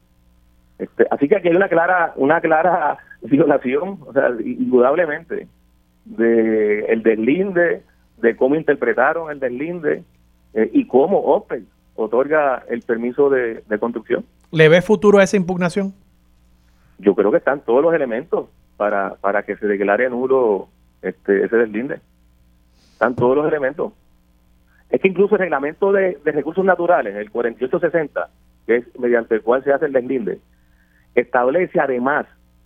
Así que aquí hay una clara violación, o sea, indudablemente, de el deslinde, de cómo interpretaron el deslinde y cómo OPEL otorga el permiso de construcción. ¿Le ve futuro a esa impugnación? Yo creo que están todos los elementos para que se declare nulo ese deslinde. Están todos los elementos. Es que incluso el reglamento de recursos naturales, el 4860, que es mediante el cual se hace el deslinde, establece además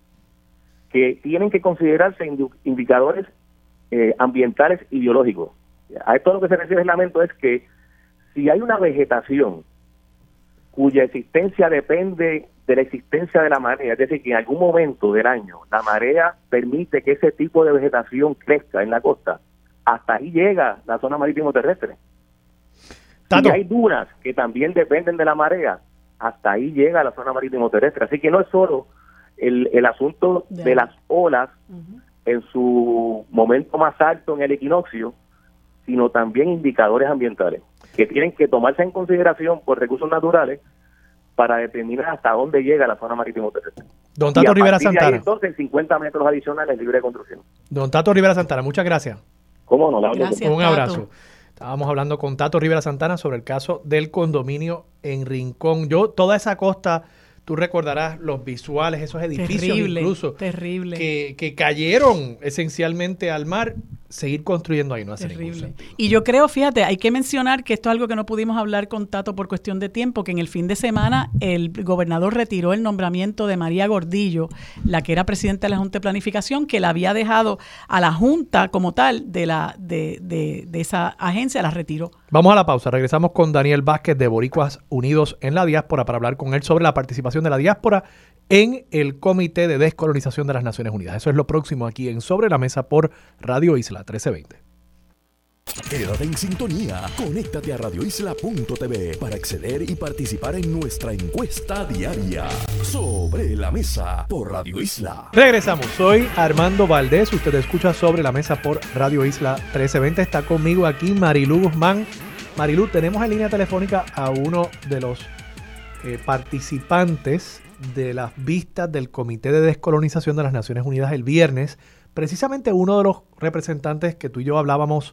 que tienen que considerarse indicadores ambientales y biológicos. A esto a lo que se refiere el reglamento es que si hay una vegetación cuya existencia depende de la existencia de la marea, es decir, que en algún momento del año la marea permite que ese tipo de vegetación crezca en la costa, hasta ahí llega la zona marítimo terrestre. Tato. Si hay dunas que también dependen de la marea, hasta ahí llega la zona marítimo terrestre. Así que no es solo el asunto de las olas en su momento más alto en el equinoccio, sino también indicadores ambientales que tienen que tomarse en consideración por recursos naturales para determinar hasta dónde llega la zona marítimo terrestre. Don Tato Rivera Santana. Ahí, entonces 50 metros adicionales libre de construcción. Don Tato Rivera Santana, muchas gracias. ¿Cómo no? Gracias, un abrazo. Tato. Estábamos hablando con Tato Rivera Santana sobre el caso del condominio en Rincón. Toda esa costa, tú recordarás los visuales, esos edificios terrible, incluso, terrible. Que cayeron esencialmente al mar, seguir construyendo ahí no hace ningún sentido. Y yo creo, fíjate, hay que mencionar que esto es algo que no pudimos hablar con Tato por cuestión de tiempo, que en el fin de semana el gobernador retiró el nombramiento de María Gordillo, la que era presidenta de la Junta de Planificación, que la había dejado a la Junta como tal de esa agencia, la retiró. Vamos a la pausa, regresamos con Daniel Vázquez de Boricuas Unidos en la Diáspora para hablar con él sobre la participación de la diáspora en el Comité de Descolonización de las Naciones Unidas. Eso es lo próximo aquí en Sobre la Mesa por Radio Isla 1320. Quédate en sintonía. Conéctate a radioisla.tv para acceder y participar en nuestra encuesta diaria. Sobre la Mesa por Radio Isla. Regresamos. Soy Armando Valdés. Usted escucha Sobre la Mesa por Radio Isla 1320. Está conmigo aquí Marilú Guzmán. Marilú, tenemos en línea telefónica a uno de los participantes de las vistas del Comité de Descolonización de las Naciones Unidas el viernes. Precisamente uno de los representantes que tú y yo hablábamos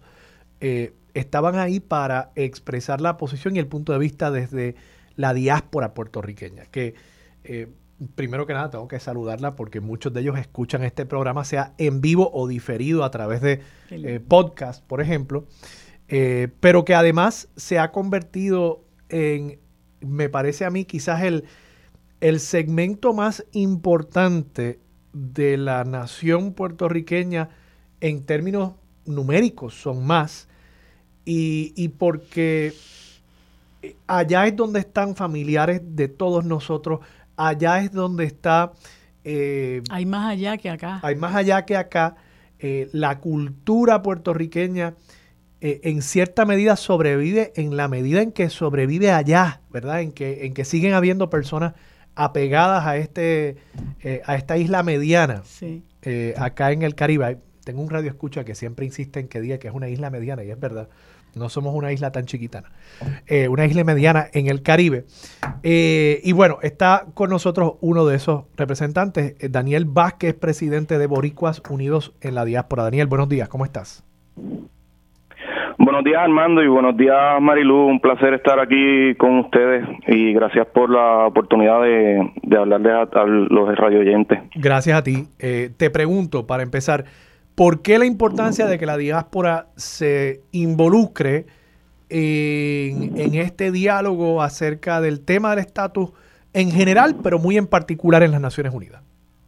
estaban ahí para expresar la posición y el punto de vista desde la diáspora puertorriqueña, que primero que nada tengo que saludarla porque muchos de ellos escuchan este programa, sea en vivo o diferido a través de podcast, por ejemplo. pero que además se ha convertido en, me parece a mí, quizás el segmento más importante de la nación puertorriqueña en términos numéricos, son más, y porque allá es donde están familiares de todos nosotros, allá es donde está... hay más allá que acá. Hay más allá que acá. La cultura puertorriqueña en cierta medida sobrevive en la medida en que sobrevive allá, ¿verdad? En que siguen habiendo personas apegadas a esta isla mediana, sí. Acá en el Caribe. Tengo un radio escucha que siempre insiste en que diga que es una isla mediana, y es verdad. No somos una isla tan chiquitana. Una isla mediana en el Caribe. Y bueno, está con nosotros uno de esos representantes, Daniel Vázquez, presidente de Boricuas Unidos en la Diáspora. Daniel, buenos días, ¿cómo estás? Buenos días, Armando, y buenos días, Marilu. Un placer estar aquí con ustedes y gracias por la oportunidad de hablarles a los radioyentes. Gracias a ti. Te pregunto, para empezar, ¿por qué la importancia de que la diáspora se involucre en este diálogo acerca del tema del estatus en general, pero muy en particular en las Naciones Unidas?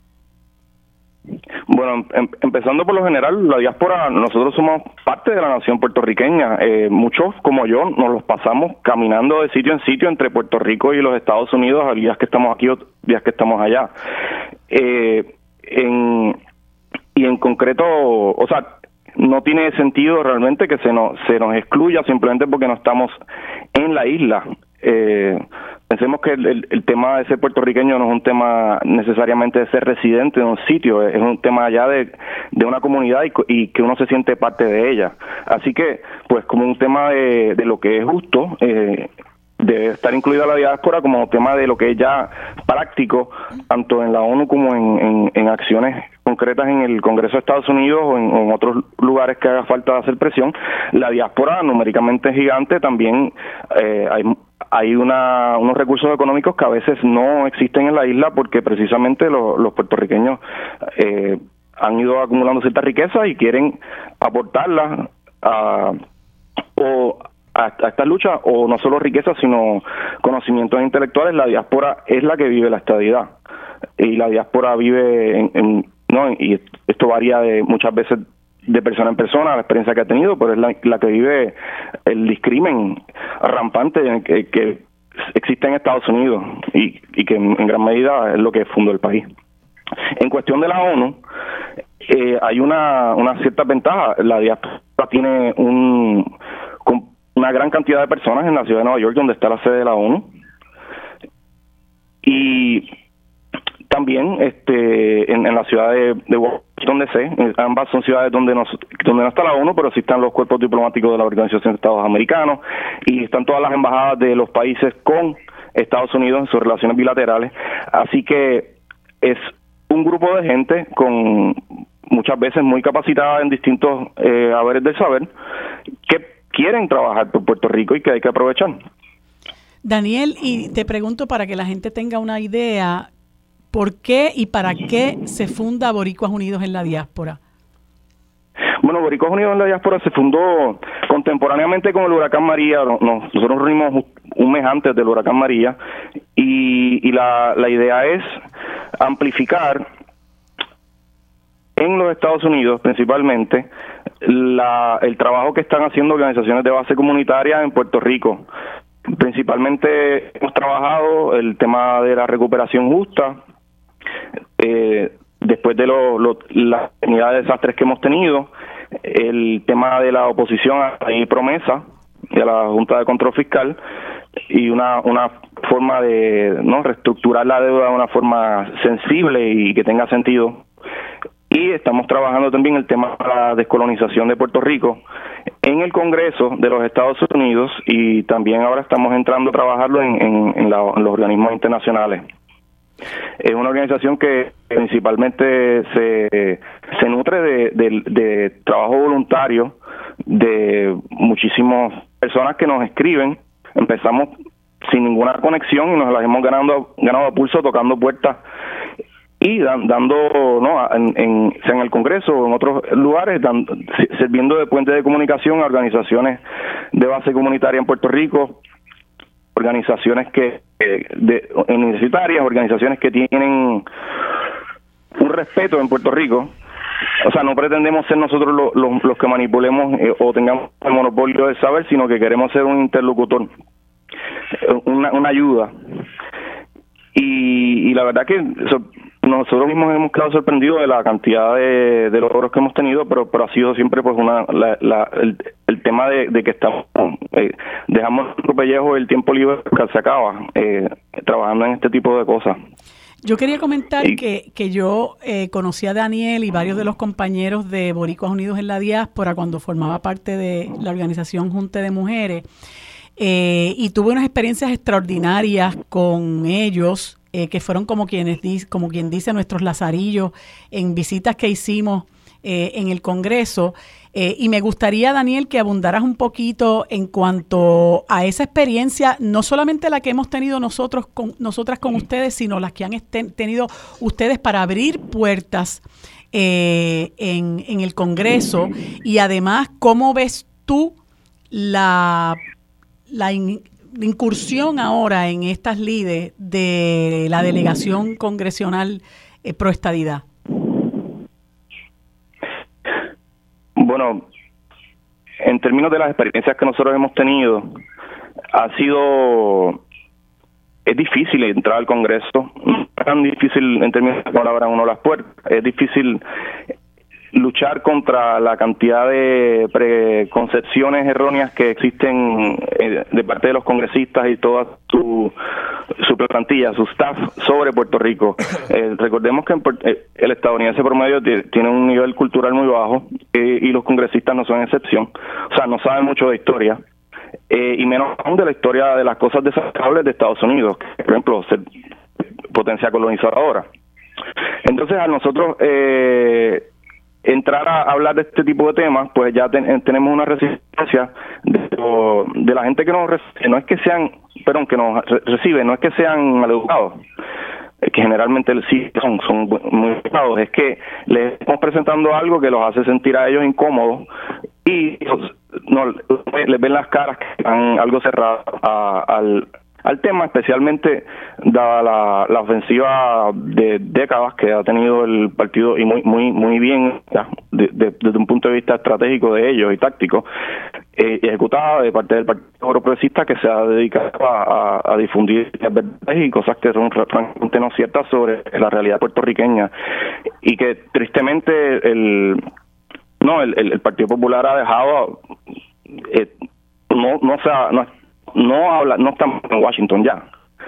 Bueno, empezando por lo general, la diáspora, nosotros somos parte de la nación puertorriqueña. Muchos, como yo, nos los pasamos caminando de sitio en sitio entre Puerto Rico y los Estados Unidos, a días que estamos aquí o días que estamos allá. Y en concreto, o sea, no tiene sentido realmente que se nos excluya simplemente porque no estamos en la isla. Pensemos que el tema de ser puertorriqueño no es un tema necesariamente de ser residente de un sitio, es un tema ya de una comunidad y que uno se siente parte de ella. Así que, pues como un tema de lo que es justo, debe estar incluida la diáspora como tema de lo que es ya práctico, tanto en la ONU como en acciones concretas en el Congreso de Estados Unidos o en otros lugares que haga falta hacer presión. La diáspora numéricamente es gigante, también hay unos recursos económicos que a veces no existen en la isla porque precisamente los puertorriqueños han ido acumulando cierta riqueza y quieren aportarla a esta lucha, o no solo riqueza, sino conocimientos intelectuales. La diáspora es la que vive la estadidad, y la diáspora vive ¿no? Y esto varía muchas veces de persona en persona, la experiencia que ha tenido, pero es la que vive el discrimen rampante que existe en Estados Unidos y que en gran medida es lo que fundó el país. En cuestión de la ONU, hay una cierta ventaja. La diáspora tiene una gran cantidad de personas en la ciudad de Nueva York, donde está la sede de la ONU, y también en la ciudad de Washington DC. Ambas son ciudades donde no está la ONU, pero sí están los cuerpos diplomáticos de la Organización de Estados Americanos, y están todas las embajadas de los países con Estados Unidos en sus relaciones bilaterales. Así que es un grupo de gente con muchas veces muy capacitada en distintos haberes del saber, que quieren trabajar por Puerto Rico y que hay que aprovechar. Daniel, y te pregunto para que la gente tenga una idea, ¿por qué y para qué se funda Boricuas Unidos en la Diáspora? Bueno, Boricuas Unidos en la Diáspora se fundó contemporáneamente con el huracán María. Nosotros nos reunimos un mes antes del huracán María, y la idea es amplificar en los Estados Unidos principalmente el trabajo que están haciendo organizaciones de base comunitaria en Puerto Rico. Principalmente hemos trabajado el tema de la recuperación justa, después de la cantidad de desastres que hemos tenido, el tema de la oposición a la promesa de la Junta de Control Fiscal, y una forma de reestructurar la deuda de una forma sensible y que tenga sentido. Y estamos trabajando también el tema de la descolonización de Puerto Rico en el Congreso de los Estados Unidos, y también ahora estamos entrando a trabajarlo en los organismos internacionales. Es una organización que principalmente se nutre de trabajo voluntario de muchísimas personas que nos escriben. Empezamos sin ninguna conexión y nos las hemos ganado a pulso, tocando puertas y dando, ¿no?, sea en el Congreso o en otros lugares, sirviendo de puente de comunicación a organizaciones de base comunitaria en Puerto Rico, organizaciones universitarias, organizaciones que tienen un respeto en Puerto Rico. O sea, no pretendemos ser nosotros los que manipulemos o tengamos el monopolio del saber, sino que queremos ser un interlocutor, una ayuda. Y la verdad que nosotros mismos hemos quedado sorprendidos de la cantidad de logros que hemos tenido, pero ha sido siempre pues el tema de que estamos dejamos nuestro pellejo el tiempo libre que se acaba trabajando en este tipo de cosas. Yo quería comentar que yo conocí a Daniel y varios de los compañeros de Boricuas Unidos en la Diáspora cuando formaba parte de la organización Junte de Mujeres, y tuve unas experiencias extraordinarias con ellos, que fueron como quien dice nuestros lazarillos en visitas que hicimos en el Congreso. Y me gustaría, Daniel, que abundaras un poquito en cuanto a esa experiencia, no solamente la que hemos tenido nosotras con ustedes, sino las que han tenido ustedes para abrir puertas en el Congreso, y además, ¿cómo ves tú la incursión ahora en estas lides de la delegación congresional pro estadidad? Bueno, en términos de las experiencias que nosotros hemos tenido, es difícil entrar al Congreso, no es tan difícil en términos de que abran uno las puertas, es difícil luchar contra la cantidad de preconcepciones erróneas que existen de parte de los congresistas y toda su plantilla, su staff sobre Puerto Rico. Recordemos que el estadounidense promedio tiene un nivel cultural muy bajo, y los congresistas no son excepción. O sea, no saben mucho de historia, y menos aún de la historia de las cosas desagradables de Estados Unidos, que, por ejemplo, ser potencia colonizadora. Entonces, a nosotros entrar a hablar de este tipo de temas, pues ya tenemos una resistencia de la gente que nos recibe. No es que sean, que nos recibe, no es que sean maleducados, que generalmente sí son muy educados, es que les estamos presentando algo que los hace sentir a ellos incómodos, y les ven las caras que están algo cerradas al tema, especialmente dada la ofensiva de décadas que ha tenido el partido, y muy bien desde un punto de vista estratégico de ellos y táctico, ejecutada de parte del Partido Progresista, que se ha dedicado a difundir verdades y cosas que son francamente no ciertas sobre la realidad puertorriqueña, y que tristemente el Partido Popular ha dejado no estamos en Washington ya.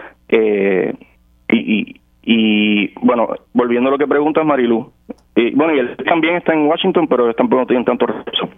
Y bueno, volviendo a lo que preguntas, Marilu, y él también está en Washington, pero tampoco no tienen tantos recursos.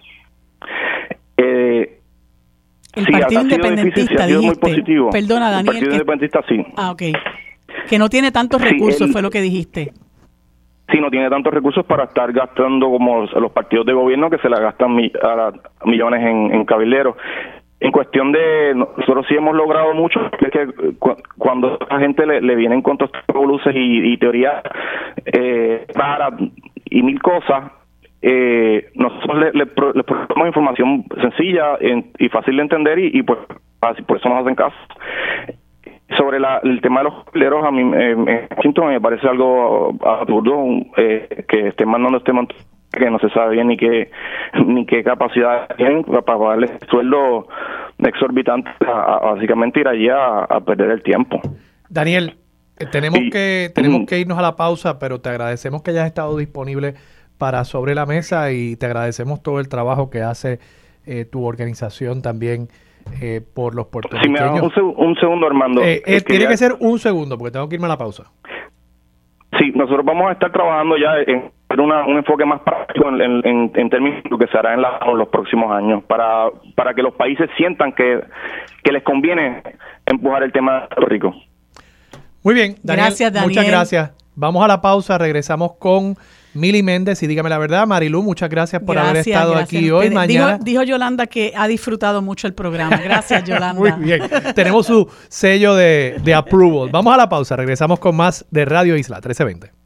El Partido Independentista, dijiste. Muy positivo. Perdona, Daniel. El Partido Independentista sí. Ok. Que no tiene tantos recursos, fue lo que dijiste. Sí, no tiene tantos recursos para estar gastando como los partidos de gobierno, que se la gastan millones en cabilderos. En cuestión de, nosotros sí hemos logrado mucho, es que cuando a la gente le vienen con todas estas luces y teorías raras y mil cosas, nosotros le proponemos información sencilla y fácil de entender, y pues así, por eso nos hacen caso. Sobre el tema de los cabilderos, a mí en Washington me parece algo absurdo que estén mandando que no se sabe bien ni qué capacidad tienen para pagarles sueldo exorbitante, básicamente ir allí a perder el tiempo. Daniel, tenemos que irnos a la pausa, pero te agradecemos que hayas estado disponible para Sobre la Mesa, y te agradecemos todo el trabajo que hace tu organización también por los puertorriqueños. Si me das un segundo, Armando. Tiene que ser un segundo, porque tengo que irme a la pausa. Sí, nosotros vamos a estar trabajando ya en un enfoque más práctico en términos de lo que se hará en los próximos años, para que los países sientan que les conviene empujar el tema de Puerto Rico. Muy bien, Daniel, gracias, Daniel. Muchas gracias. Vamos a la pausa, regresamos con Mili Méndez y Dígame la Verdad. Marilu, muchas gracias por haber estado aquí hoy. Mañana dijo Yolanda que ha disfrutado mucho el programa. Gracias, Yolanda. Muy bien. Tenemos su sello de approval. Vamos a la pausa. Regresamos con más de Radio Isla 1320.